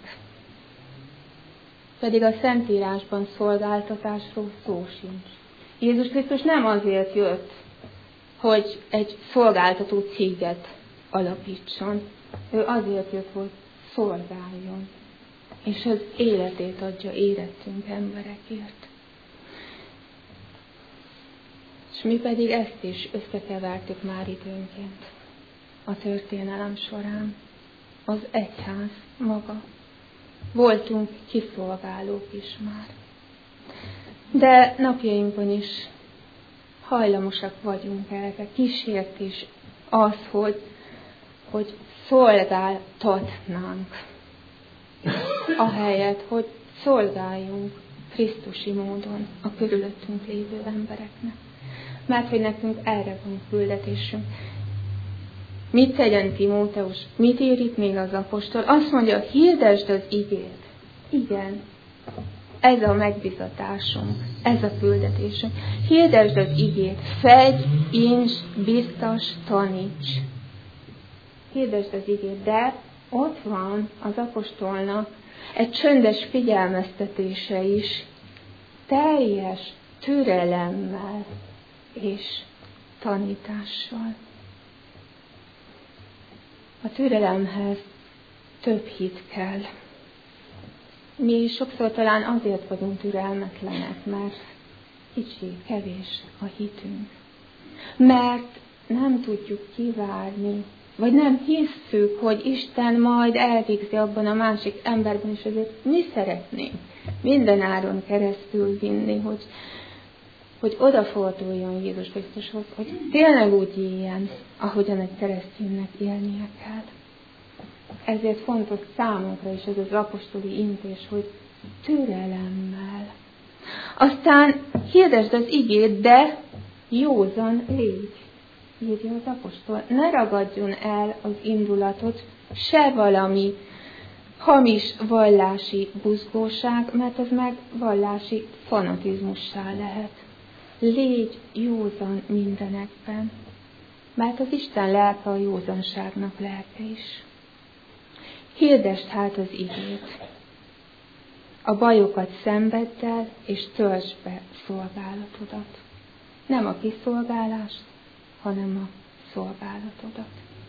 Pedig a Szentírásban szolgáltatásról szó sincs. Jézus Krisztus nem azért jött, hogy egy szolgáltató céget alapítson. Ő azért jött, hogy szolgáljon, és az életét adja érettünk emberekért. És mi pedig ezt is összekevertük már időnként a történelem során. Az egyház maga. Voltunk kiszolgálók is már. De napjainkban is hajlamosak vagyunk erre. Kísértés az, hogy, hogy szolgáltatnánk. Ahelyett, hogy szolgáljunk Krisztusi módon a körülöttünk lévő embereknek. Mert hogy nekünk erre van küldetésünk. Mit tegyen Timóteus? Mit ír itt még az apostol? Azt mondja, hirdesd az igét. Igen, ez a megbizatásunk, ez a küldetésünk. Hirdesd az igét, fegy, incs, biztos, taníts. Hirdesd az igét, de ott van az apostolnak egy csöndes figyelmeztetése is, teljes türelemmel és tanítással. A türelemhez több hit kell. Mi sokszor talán azért vagyunk türelmetlenek, mert kicsi, kevés a hitünk. Mert nem tudjuk kivárni, vagy nem hisszük, hogy Isten majd elvégzi abban a másik emberben, és azért mi szeretnénk minden áron keresztül vinni, hogy, hogy odaforduljon Jézus Krisztushoz, hogy tényleg úgy éljen, ahogyan egy kereszténynek élnie kell. Ezért fontos számunkra is ez az apostoli intés, hogy türelemmel. Aztán hirdesd az igét, de józan légy, írja az apostol. Ne ragadjon el az indulatot, se valami hamis vallási buzgóság, mert ez meg vallási fanatizmussá lehet. Légy józan mindenekben, mert az Isten lelke a józanságnak lelke is. Hirdesd hát az igét. A bajokat szenvedd el, és töltsd be szolgálatodat. Nem a kiszolgálást, hanem a szolgálatodat.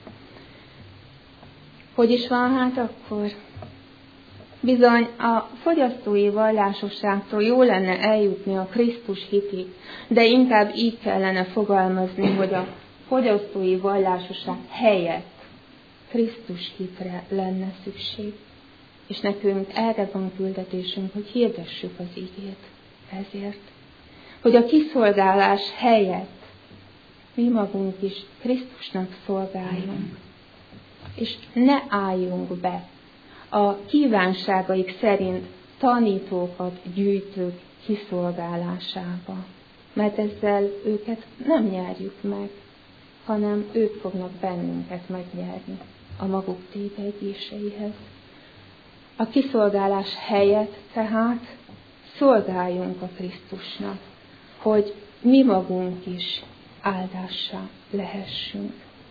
Hogy is van hát akkor? Bizony a fogyasztói vallásosságtól jó lenne eljutni a Krisztus hitig, de inkább így kellene fogalmazni, hogy a fogyasztói vallásosság helyett Krisztus hitre lenne szükség. És nekünk erre van küldetésünk, hogy hirdessük az igét ezért. Hogy a kiszolgálás helyett mi magunk is Krisztusnak szolgáljunk. És ne álljunk be a kívánságaik szerint tanítókat gyűjtők kiszolgálásába. Mert ezzel őket nem nyerjük meg, hanem ők fognak bennünket megnyerni a maguk tévegyéseihez. A kiszolgálás helyett tehát szolgáljunk a Krisztusnak, hogy mi magunk is áldássá lehessünk.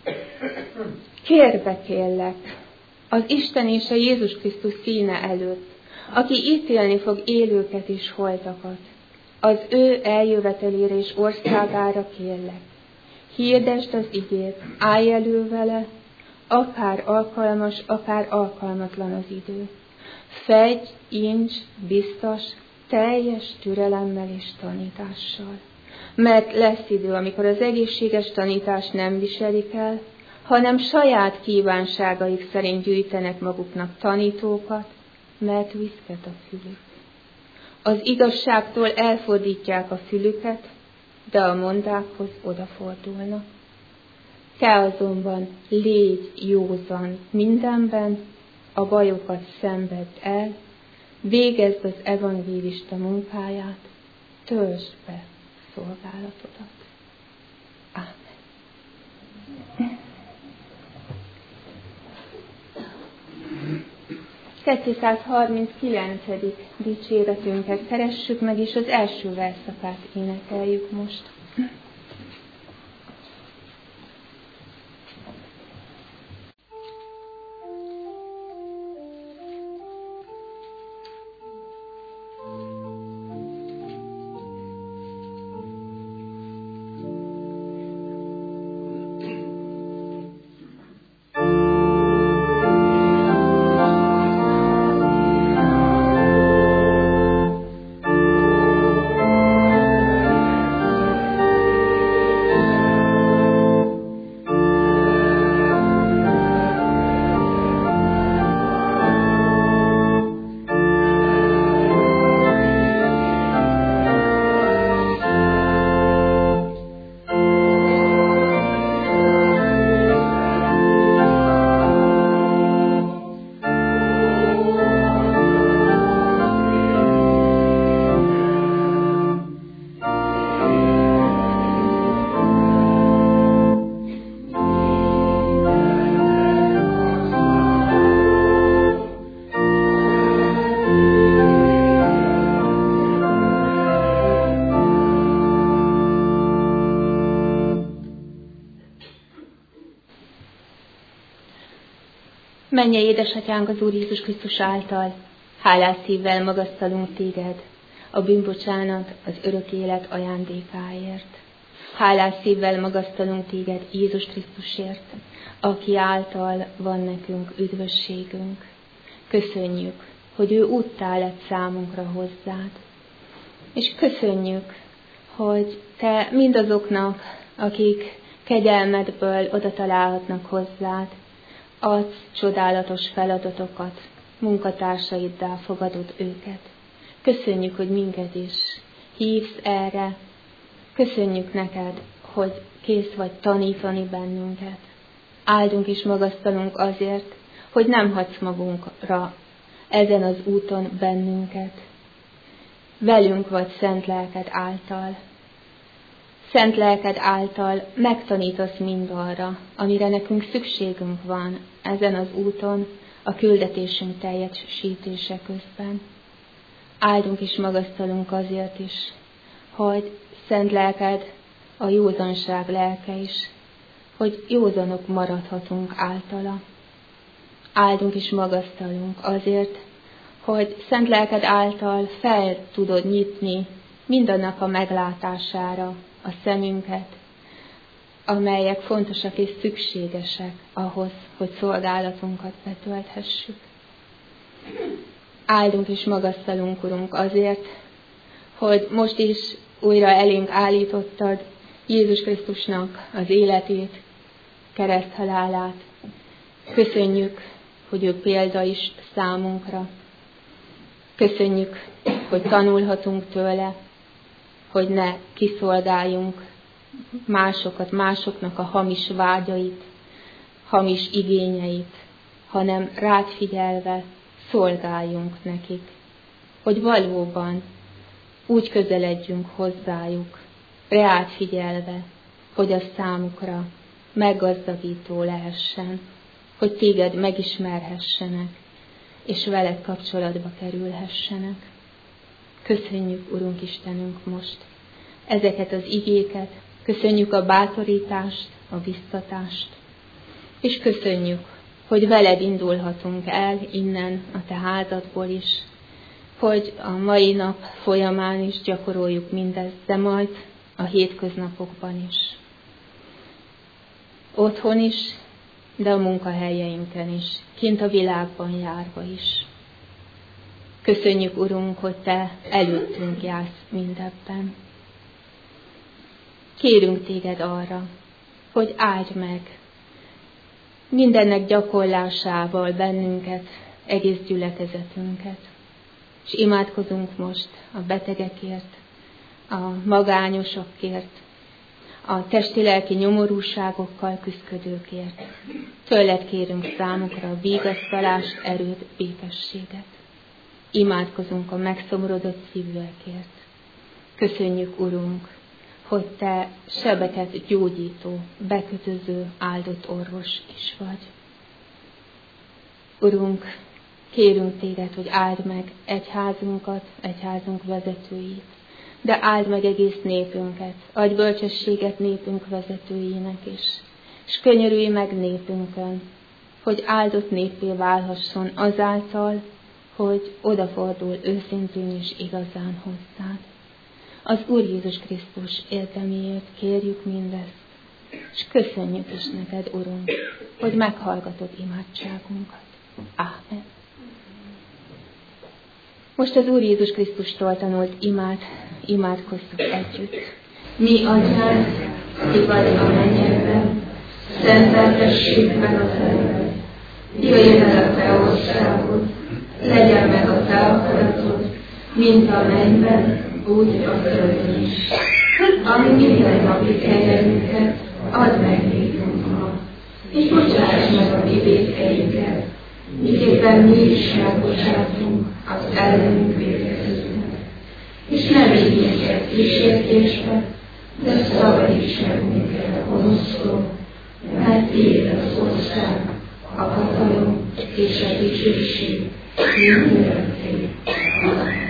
Kérbe kérlek az Isten és a Jézus Krisztus színe előtt, aki ítélni fog élőket és holtakat, az ő eljövetelére és országára kérlek. Hirdesd az igét, állj elő vele, akár alkalmas, akár alkalmatlan az idő. Fegy, incs, biztos, teljes türelemmel és tanítással. Mert lesz idő, amikor az egészséges tanítást nem viselik el, hanem saját kívánságaik szerint gyűjtenek maguknak tanítókat, mert viszket a fülük. Az igazságtól elfordítják a fülüket, de a mondákhoz odafordulnak. Te azonban légy józan mindenben, a bajokat szenvedd el, végezd az evangélista munkáját, töltsd be szolgálatodat. Ámen. kétszázharminckilencedik dicséretünket keressük meg, és az első verszakát énekeljük most. Mennyei édesatyánk az Úr Jézus Krisztus által, hálás szívvel magasztalunk téged a bűnbocsánat, az örök élet ajándékáért. Hálás szívvel magasztalunk téged Jézus Krisztusért, aki által van nekünk üdvösségünk. Köszönjük, hogy ő úttá lett számunkra hozzád. És köszönjük, hogy te mindazoknak, akik kegyelmedből oda találhatnak hozzád, adsz csodálatos feladatokat, munkatársaiddá fogadod őket. Köszönjük, hogy minket is hívsz erre. Köszönjük neked, hogy kész vagy tanítani bennünket. Áldunk és magasztalunk azért, hogy nem hagysz magunkra ezen az úton bennünket. Velünk vagy szent lelked által. Szent lelked által megtanítasz mindarra, amire nekünk szükségünk van ezen az úton, a küldetésünk teljesítése közben. Áldunk és magasztalunk azért is, hogy szent lelked a józanság lelke is, hogy józanok maradhatunk általa. Áldunk és magasztalunk azért, hogy szent lelked által fel tudod nyitni mindannak a meglátására a szemünket, amelyek fontosak és szükségesek ahhoz, hogy szolgálatunkat betölthessük. Áldunk és magasztalunk, Urunk, azért, hogy most is újra elénk állítottad Jézus Krisztusnak az életét, kereszthalálát. Köszönjük, hogy ő példa is számunkra. Köszönjük, hogy tanulhatunk tőle, hogy ne kiszolgáljunk másokat, másoknak a hamis vágyait, hamis igényeit, hanem rád figyelve szolgáljunk nekik, hogy valóban úgy közeledjünk hozzájuk, rád figyelve, hogy az számukra meggazdagító lehessen, hogy téged megismerhessenek, és veled kapcsolatba kerülhessenek. Köszönjük, Urunk Istenünk, most ezeket az igéket, köszönjük a bátorítást, a biztatást, és köszönjük, hogy veled indulhatunk el innen a te házadból is, hogy a mai nap folyamán is gyakoroljuk mindezt, de majd a hétköznapokban is. Otthon is, de a munkahelyeinken is, kint a világban járva is. Köszönjük, Urunk, hogy te előttünk jársz mindebben. Kérünk téged arra, hogy áldj meg mindennek gyakorlásával bennünket, egész gyülekezetünket. És imádkozunk most a betegekért, a magányosokért, a testi-lelki nyomorúságokkal küszködőkért. Tőled kérünk számukra a vigasztalást, erőt, békességet. Imádkozunk a megszomorodott szívűekért. Köszönjük, Urunk, hogy te sebeket gyógyító, bekötöző, áldott orvos is vagy. Urunk, kérünk téged, hogy áld meg egyházunkat, egyházunk vezetőit, de áld meg egész népünket, adj bölcsességet népünk vezetőinek is, és könyörülj meg népünkön, hogy áldott néppé válhasson azáltal, hogy odafordul őszintén és igazán hozzád. Az Úr Jézus Krisztus érdeméért kérjük mindezt, és köszönjük is neked, Urunk, hogy meghallgatod imádságunkat. Ámen. Most az Úr Jézus Krisztustól tanult imát, imádkozzuk együtt. Mi, Atyánk, ki vagy a mennyekben, szenteltessék meg a te neved. Jöjjön el a te országod, legyen meg a te akaratod, mint a mennyben, úgy a földön is. Ami minden napi kenyerünket, add meg nékünk ma, és bocsáss meg a mi vétkeinket, miképpen mi is megbocsátunk az ellenünk vétkezőknek. És ne védj minket kísértésbe, de szabadíts meg minket a gonosztól, mert tiéd az ország, a hatalom és a dicsőség mindörökké. Amen.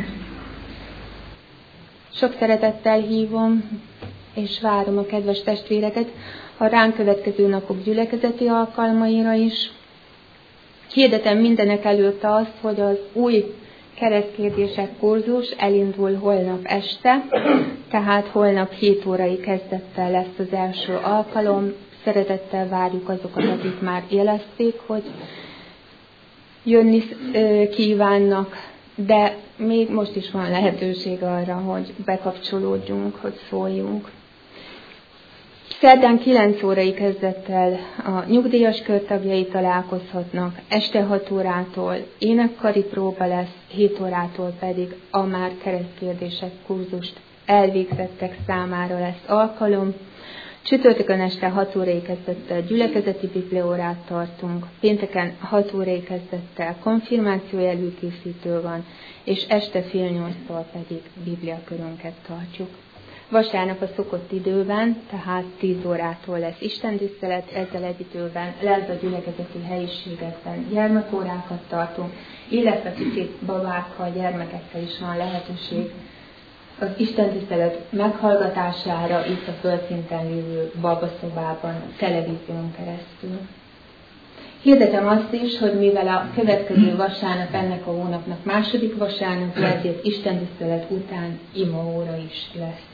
Sok szeretettel hívom és várom a kedves testvéreket a ránk következő napok gyülekezeti alkalmaira is, Hirdetem mindenek előtt azt, hogy az új keresztkérdések kurzus elindul holnap este, tehát holnap hét órai kezdettel lesz az első alkalom. Szeretettel várjuk azokat, akik már jelezték, hogy jönni kívánnak, de még most is van lehetőség arra, hogy bekapcsolódjunk, hogy szóljunk. Szerdán kilenc órai kezdettel a nyugdíjas körtagjai találkozhatnak, este hat órától énekkari próba lesz, hét órától pedig a már keresztkérdések kurzust elvégzettek számára lesz alkalom. Csütörtökön este hat órai kezdettel gyülekezeti bibliaórát tartunk, pénteken hat órai kezdettel konfirmáció előkészítő van, és este fél nyolctól pedig bibliakörünket tartjuk. Vasárnap a szokott időben, tehát tíz órától lesz istentisztelet, ezzel egy időben lesz a gyülekezeti helyiségekben gyermekórákat tartunk, illetve picit babákkal, gyermekekkel is van lehetőség az istentisztelet meghallgatására itt a földszinten lévő babaszobában, televízión keresztül. Hirdetem azt is, hogy mivel a következő vasárnap ennek a hónapnak második vasárnap, ezért istentisztelet után imaóra is lesz.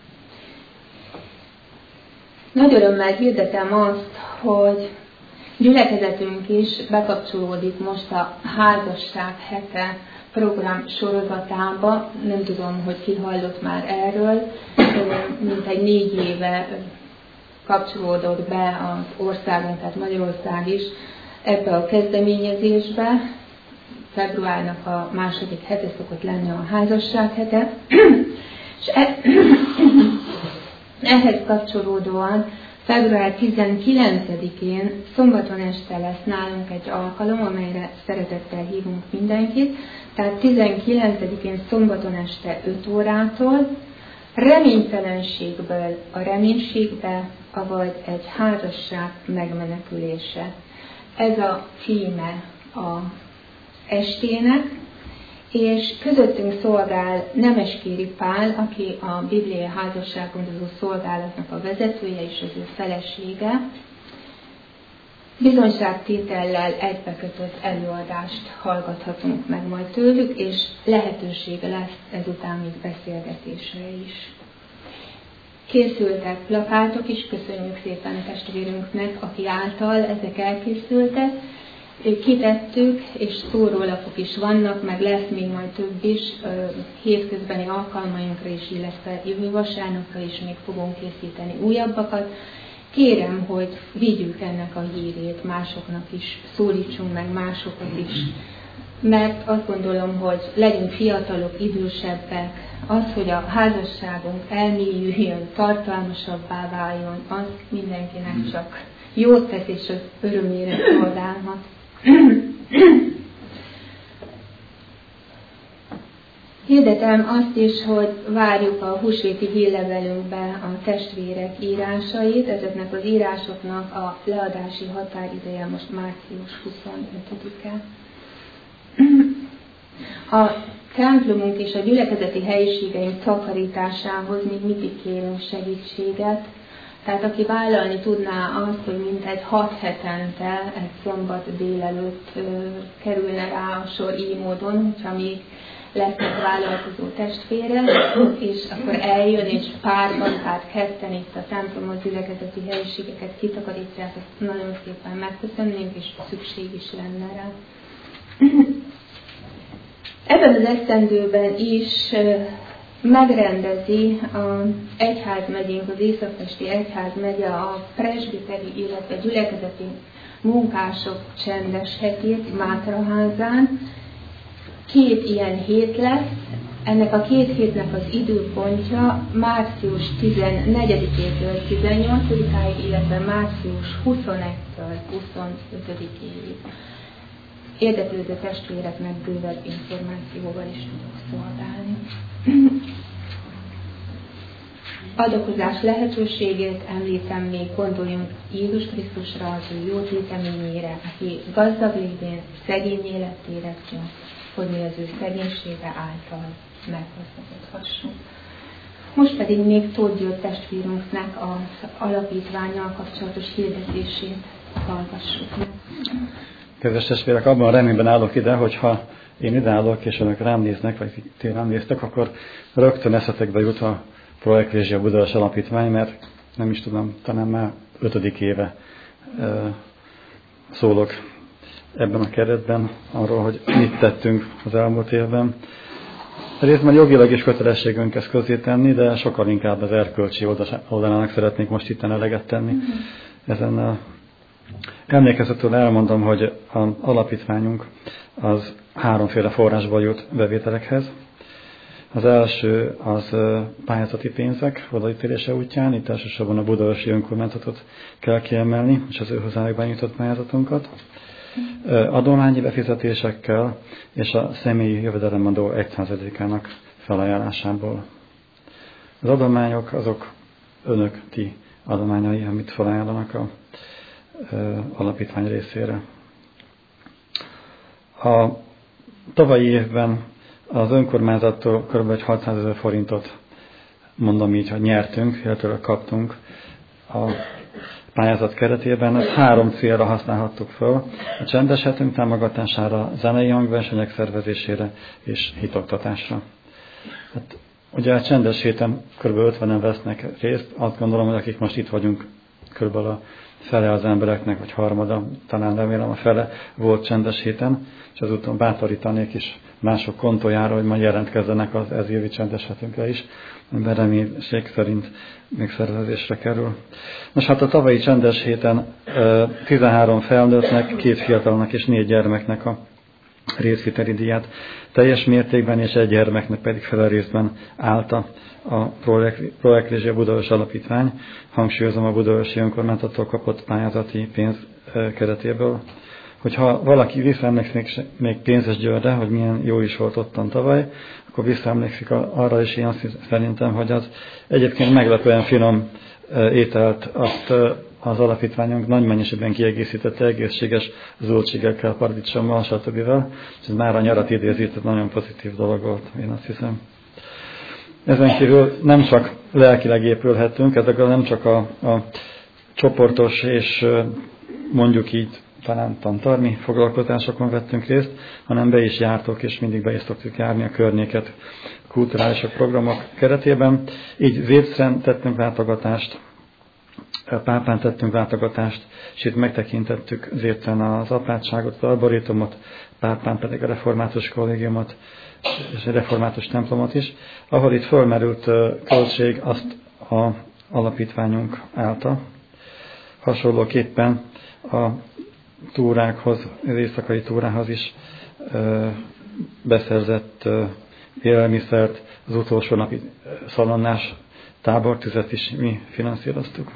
Nagy örömmel hirdetem azt, hogy gyülekezetünk is bekapcsolódik most a házasság hete program sorozatába. Nem tudom, hogy ki hallott már erről, mint egy négy éve kapcsolódott be az országunk, tehát Magyarország is ebbe a kezdeményezésbe. Februárnak a második hete szokott lenni a házasság hete. És e- ehhez kapcsolódóan február tizenkilencedikén szombaton este lesz nálunk egy alkalom, amelyre szeretettel hívunk mindenkit. Tehát tizenkilencedikén szombaton este öt órától reménytelenségből a reménységbe, avagy egy házasság megmenekülése. Ez a címe az estének, és közöttünk szolgál Nemeskéri Pál, aki a Bibliai Házassággondozó Szolgálatnak a vezetője és az ő felesége. Bizonyságtétellel egybekötött előadást hallgathatunk meg majd tőlük, és lehetősége lesz ezután még beszélgetésre is. Készültek plakátok is, köszönjük szépen a testvérünknek, aki által ezek elkészültek. Kitettük, és szórólapok is vannak, meg lesz még majd több is, hétközbeni alkalmainkra is, illetve jövő vasárnapra is még fogunk készíteni újabbakat. Kérem, hogy vigyük ennek a hírét, másoknak is, szólítsunk meg másokat is, mert azt gondolom, hogy legyünk fiatalok, idősebbek, az, hogy a házasságunk elmélyüljön, tartalmasabbá váljon, az mindenkinek csak jót tesz és az örömére szolgálhat. Hirdetem azt is, hogy várjuk a húsvéti hírlevelünkbe a testvérek írásait. Ezeknek az írásoknak a leadási határideje most március huszonötödike. A templomunk és a gyülekezeti helyiségeink takarításához még mindig kérünk segítséget. Tehát aki vállalni tudná azt, hogy mintegy hat hetente egy szombat délelőtt ö, kerülne rá a sor így módon, hogyha még lesznek vállalkozó testvérek, és akkor eljön, és párban, tehát ketten itt a templomot, gyülekezeti helyiségeket kitakarítják, ezt nagyon szépen megköszönnénk, és szükség is lenne rá. Ebben az esztendőben is megrendezi az egyházmegyénk, az Észak-Pesti Egyházmegye a presbiteri, illetve gyülekezeti munkások csendes hetét Mátraházán. Két ilyen hét lesz, ennek a két hétnek az időpontja március tizennegyedikétől tizennyolcadikáig, illetve március huszonegyedikétől huszonötödikéig. Érdeklődő testvéreknek bővebb információval is tudok szolgálni. Adakozás lehetőségét említem még, gondoljunk Jézus Krisztusra, az ő jó téteményére, aki gazdag lévén szegény életére tűnt, hogy mi az ő szegénysége által meggazdagodhassunk. Most pedig még Tóth György testvérünknek az alapítvánnyal kapcsolatos hirdetését hallgassuk meg. Kedves testvérek, abban a reményben állok ide, hogyha én ide állok, és önök rám néznek, vagy ti rám néztek, akkor rögtön eszetekbe jut a Pro Ecclesia Budaörs Alapítvány, mert nem is tudom, talán már ötödik éve szólok ebben a keretben arról, hogy mit tettünk az elmúlt évben. Részben jogilag is kötelességünk ezt közé tenni, de sokkal inkább az erkölcsi oldalának szeretnék most itt eleget tenni. Mm-hmm. Ezen a emlékezetül elmondom, hogy az alapítványunk az háromféle forrásból jut bevételekhez. Az első az pályázati pénzek odaítélése útján, itt elsősorban a budaörsi önkormányzatot kell kiemelni, és az ő hozzájuk benyújtott pályázatunkat. Adományi befizetésekkel és a személyi jövedelemadó egy százalékának felajánlásából. Az adományok azok önök, ti adományai, amit felajánlanak a alapítvány részére. A tavalyi évben az önkormányzattól kb. hatszázezer forintot, mondom így, hogy nyertünk, illetve kaptunk a pályázat keretében. Ezt három célra használhattuk föl: a csendes hetünk támogatására, zenei hangversenyek szervezésére és hitoktatásra. Hát, ugye a csendes héten kb. ötvenen vesznek részt, azt gondolom, hogy akik most itt vagyunk, kb. A fele az embereknek, vagy harmada, talán remélem a fele volt csendes héten, és azután bátorítanék is mások kontójára, hogy majd jelentkezzenek az ez évi csendes hetünkre is, amiben reménység szerint még szervezésre kerül. Most hát a tavalyi csendes héten tizenhárom felnőttnek, két fiatalnak és négy gyermeknek a részviteli díját teljes mértékben, és egy gyermeknek pedig fele részben állta a Pro Ecclesia Budaörs Alapítvány, hangsúlyozom a budaörsi önkormányzattól kapott pályázati pénz keretéből. Hogyha valaki visszaemlékszik még Pénzesgyőrre, hogy milyen jó is volt ottan tavaly, akkor visszaemlékszik arra is én azt szerintem, hogy az egyébként meglepően finom ételt azt az alapítványunk nagy mennyiségben kiegészítette egészséges zöldségekkel, paradicsommal, stb. És ez már a nyarat idézi, ez nagyon pozitív dolog volt, én azt hiszem. Ezen kívül nem csak lelkileg épülhetünk, ezekkel nem csak a, a csoportos és mondjuk így talán tantarmi foglalkozásokon vettünk részt, hanem be is jártok, és mindig be is szoktuk járni a környéket kulturális programok keretében. Így Zécren tettünk látogatást, Pápán tettünk látogatást, és itt megtekintettük Zécren az apátságot, az arborétumot, Pápán pedig a református kollégiumot, és a református templomot is, ahol itt fölmerült költség, azt a alapítványunk állta. Hasonlóképpen a túrákhoz, az éjszakai túrához is ö, beszerzett ö, élelmiszert, az utolsó napi szalonnás tábortüzet is mi finanszíroztuk.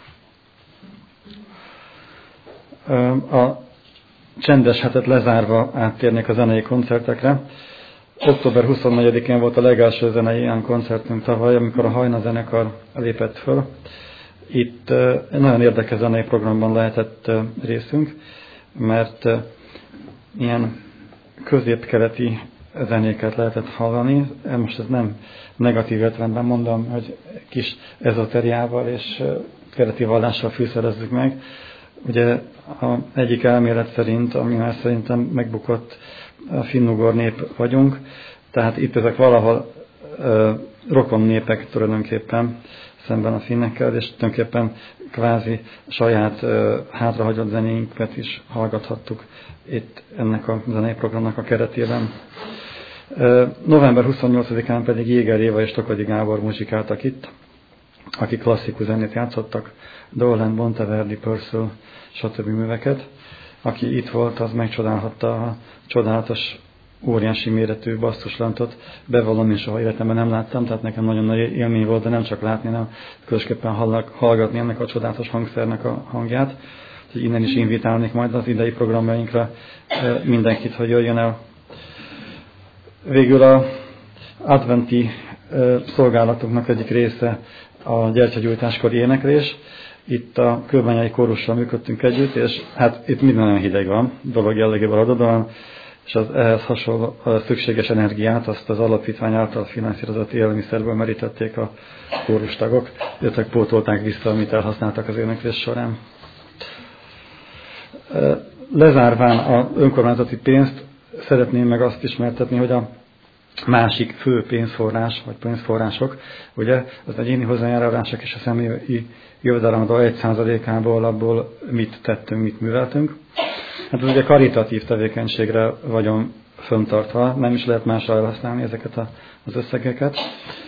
Ö, a csendes hetet lezárva áttérnék a zenei koncertekre. október huszonnegyedikén volt a legelső zenei ilyen koncertünk tavaly, amikor a Hajna zenekar lépett föl. Itt egy nagyon érdekes zenei programban lehetett részünk, mert ilyen középkeleti zenéket lehetett hallani. Most ez nem negatív értelemben mondom, hogy kis ezoteriával és keleti vallással fűszerezzük meg. Ugye a egyik elmélet szerint, ami már szerintem megbukott, a finnugor nép vagyunk, tehát itt ezek valahol uh, rokon népek tulajdonképpen szemben a finnekkel, és tulajdonképpen kvázi saját uh, hátrahagyott zenéinket is hallgathattuk itt ennek a zenei programnak a keretében. Uh, november huszonnyolcadikán pedig Jéger Éva és Tokodi Gábor muzsikáltak itt, akik klasszikus zenét játszottak, Dolan, Monteverdi, Purcell, stb. Műveket. Aki itt volt, az megcsodálhatta a csodálatos, óriási méretű basszuslantot. Bevallom, és soha életemben nem láttam, tehát nekem nagyon nagy élmény volt, de nem csak látni, hanem különösképpen hallgatni ennek a csodálatos hangszernek a hangját. Úgyhogy innen is invitálnék majd az idei programjainkra mindenkit, hogy jöjjön el. Végül a adventi szolgálatunknak egyik része a gyertyagyújtáskor éneklés. Itt a kőbányai kórussal működtünk együtt, és hát itt minden nagyon hideg van, dolog jellegében adódóan, és az ehhez hasonló szükséges energiát azt az alapítvány által finanszírozott élelmiszerből merítették a kórustagok, illetve pótolták vissza, amit elhasználtak az éneklés során. lezárván az önkormányzati pénzt, szeretném meg azt ismertetni, hogy a másik fő pénzforrás, vagy pénzforrások, ugye, az egyéni hozzájárulások és a személyi jövedelemadó egy százalékából abból mit tettünk, mit műveltünk. Hát ez ugye karitatív tevékenységre vagyunk föntartva, nem is lehet másra elhasználni ezeket a, az összegeket.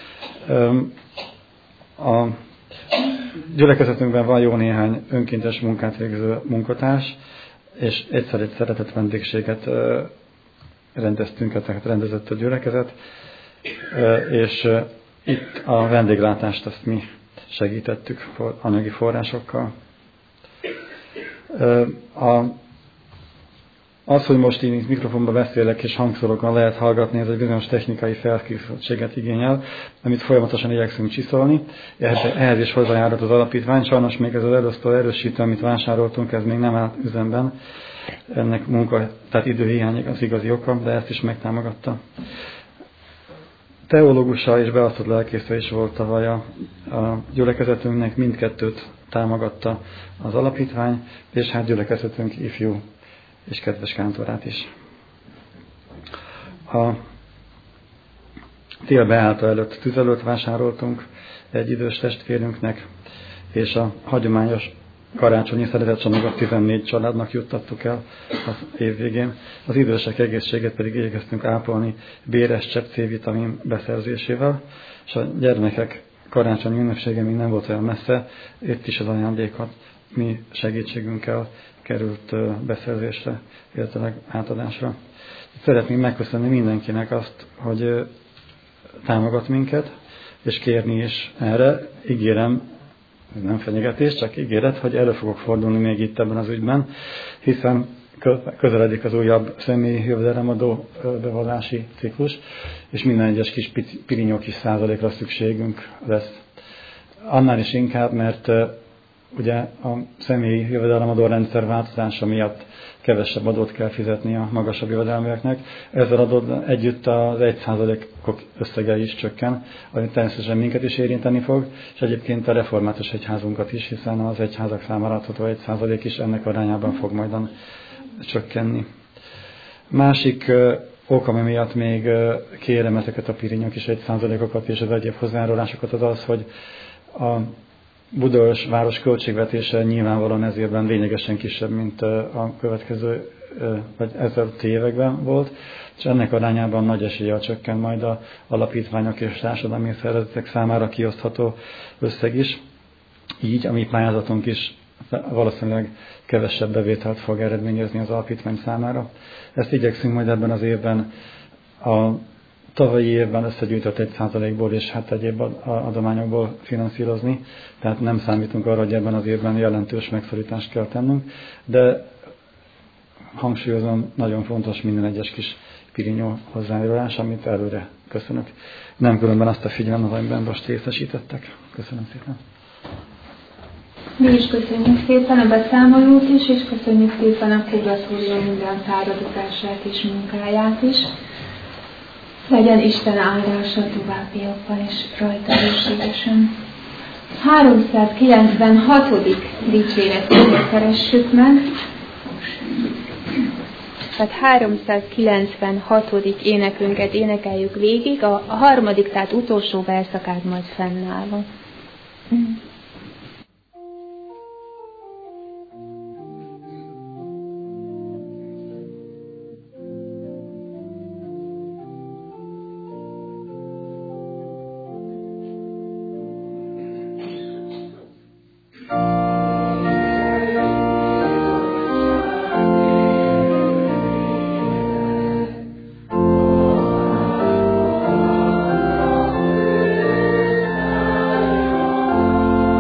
A gyülekezetünkben van jó néhány önkéntes munkát végző munkatárs, és egyszer egy szeretett vendégséget rendeztünk, tehát rendezett a gyülekezet, és itt a vendéglátást azt mi segítettük anyagi forrásokkal. A, az, hogy most én itt mikrofonba beszélek és hangszorokon lehet hallgatni, ez egy bizonyos technikai felkészültséget igényel, amit folyamatosan igyekszünk csiszolni. Ehhez is hozzájárult az alapítvány. Sajnos még ez az elosztó erősítő, amit vásároltunk, ez még nem állt üzemben. Ennek munka, tehát időhiány az igazi oka, de ezt is megtámogatta. Teológusa és beosztott lelkésze is volt tavaly a, a gyülekezetünknek, mindkettőt támogatta az alapítvány, és hát gyülekezetünk ifjú és kedves kántorát is. A tél beállta előtt tüzelőt vásároltunk egy idős testvérünknek, és a hagyományos karácsonyi szeretetcsomagot tizennégy családnak juttattuk el az év végén. Az idősek egészséget pedig igyekeztünk ápolni béres csepp C-vitamin beszerzésével, és a gyermekek karácsonyi ünnepsége még nem volt olyan messze, itt is az ajándékat mi segítségünkkel került beszerzésre, illetve átadásra. Szeretném megköszönni mindenkinek azt, hogy támogat minket, és kérni is erre. Ígérem, ez nem fenyegetés, csak ígéret, hogy elő fogok fordulni még itt ebben az ügyben, hiszen közeledik az újabb személyi jövedelemadó bevallási ciklus, és minden egyes kis pirinyó kis százalékra szükségünk lesz. Annál is inkább, mert ugye a személyi jövedelemadó rendszer változása miatt kevesebb adót kell fizetni a magasabb jövedelműeknek. Ezzel adód együtt az egy százalékok összege is csökken, ami természetesen minket is érinteni fog, és egyébként a református egyházunkat is, hiszen az egyházak számára adható egy százalék is ennek arányában fog majdan csökkenni. Másik ok, ami miatt még kérem ezeket a pirinyok is egy százalékokat és az egyéb hozzájárulásokat, az az, hogy a Budaörs város költségvetése nyilvánvalóan ezértben lényegesen kisebb, mint a következő vagy ezelőtti években volt, és ennek arányában nagy eséllyel csökken majd a alapítványok és társadalmi szervezetek számára kiosztható összeg is. Így a mi pályázatunk is valószínűleg kevesebb bevételt fog eredményezni az alapítvány számára. Ezt igyekszünk majd ebben az évben a tavalyi évben összegyűjtött egy százalékból és hát egyéb adományokból finanszírozni, tehát nem számítunk arra, hogy ebben az évben jelentős megszorítást kell tennünk, de hangsúlyozom, nagyon fontos minden egyes kis pirinyó hozzájárulás, amit előre köszönök. Nem különben azt a figyelmet, amiben most részesítettek. Köszönöm szépen. Mi is köszönjük szépen a beszámolót is, és köszönjük szépen a kuratórium minden fáradozását és munkáját is. Legyen Isten áldása továbbiakban is rajta bőségesen. háromszázkilencvenhatodik dicséretét keressük meg. Tehát háromszázkilencvenhatodik énekünket énekeljük végig, a, a harmadik, tehát utolsó verszakát majd fennállva. Oh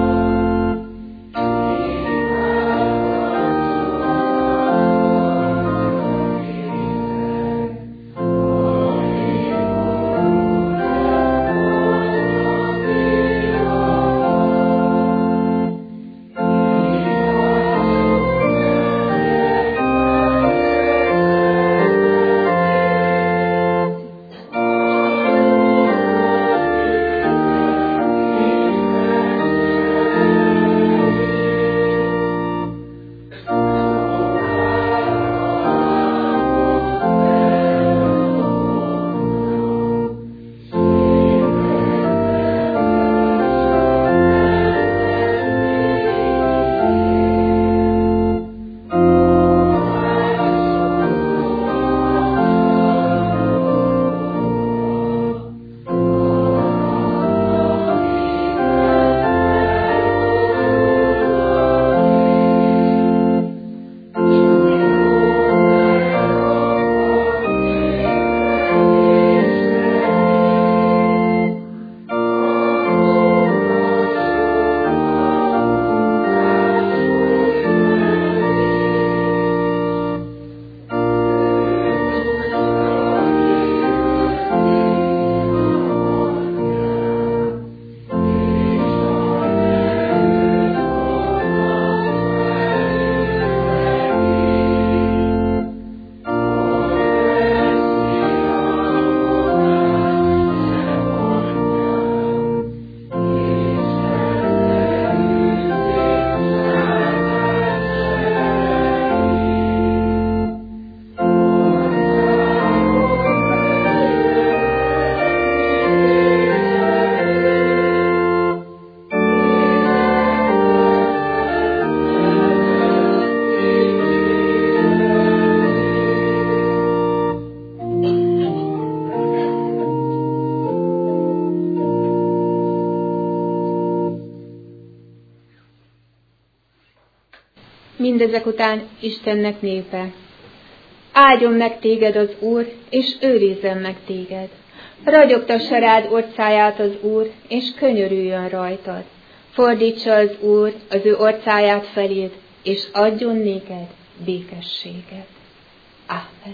mindezek után Istennek népe. Áldjon meg téged az Úr, és őrizzen meg téged. Ragyogtassa rád orcáját az Úr, és könyörüljön rajtad. Fordítsa az Úr az ő orcáját feléd, és adjon néked békességet. Ámen.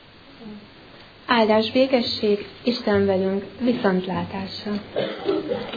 Áldás, békesség, Isten velünk, viszontlátásra.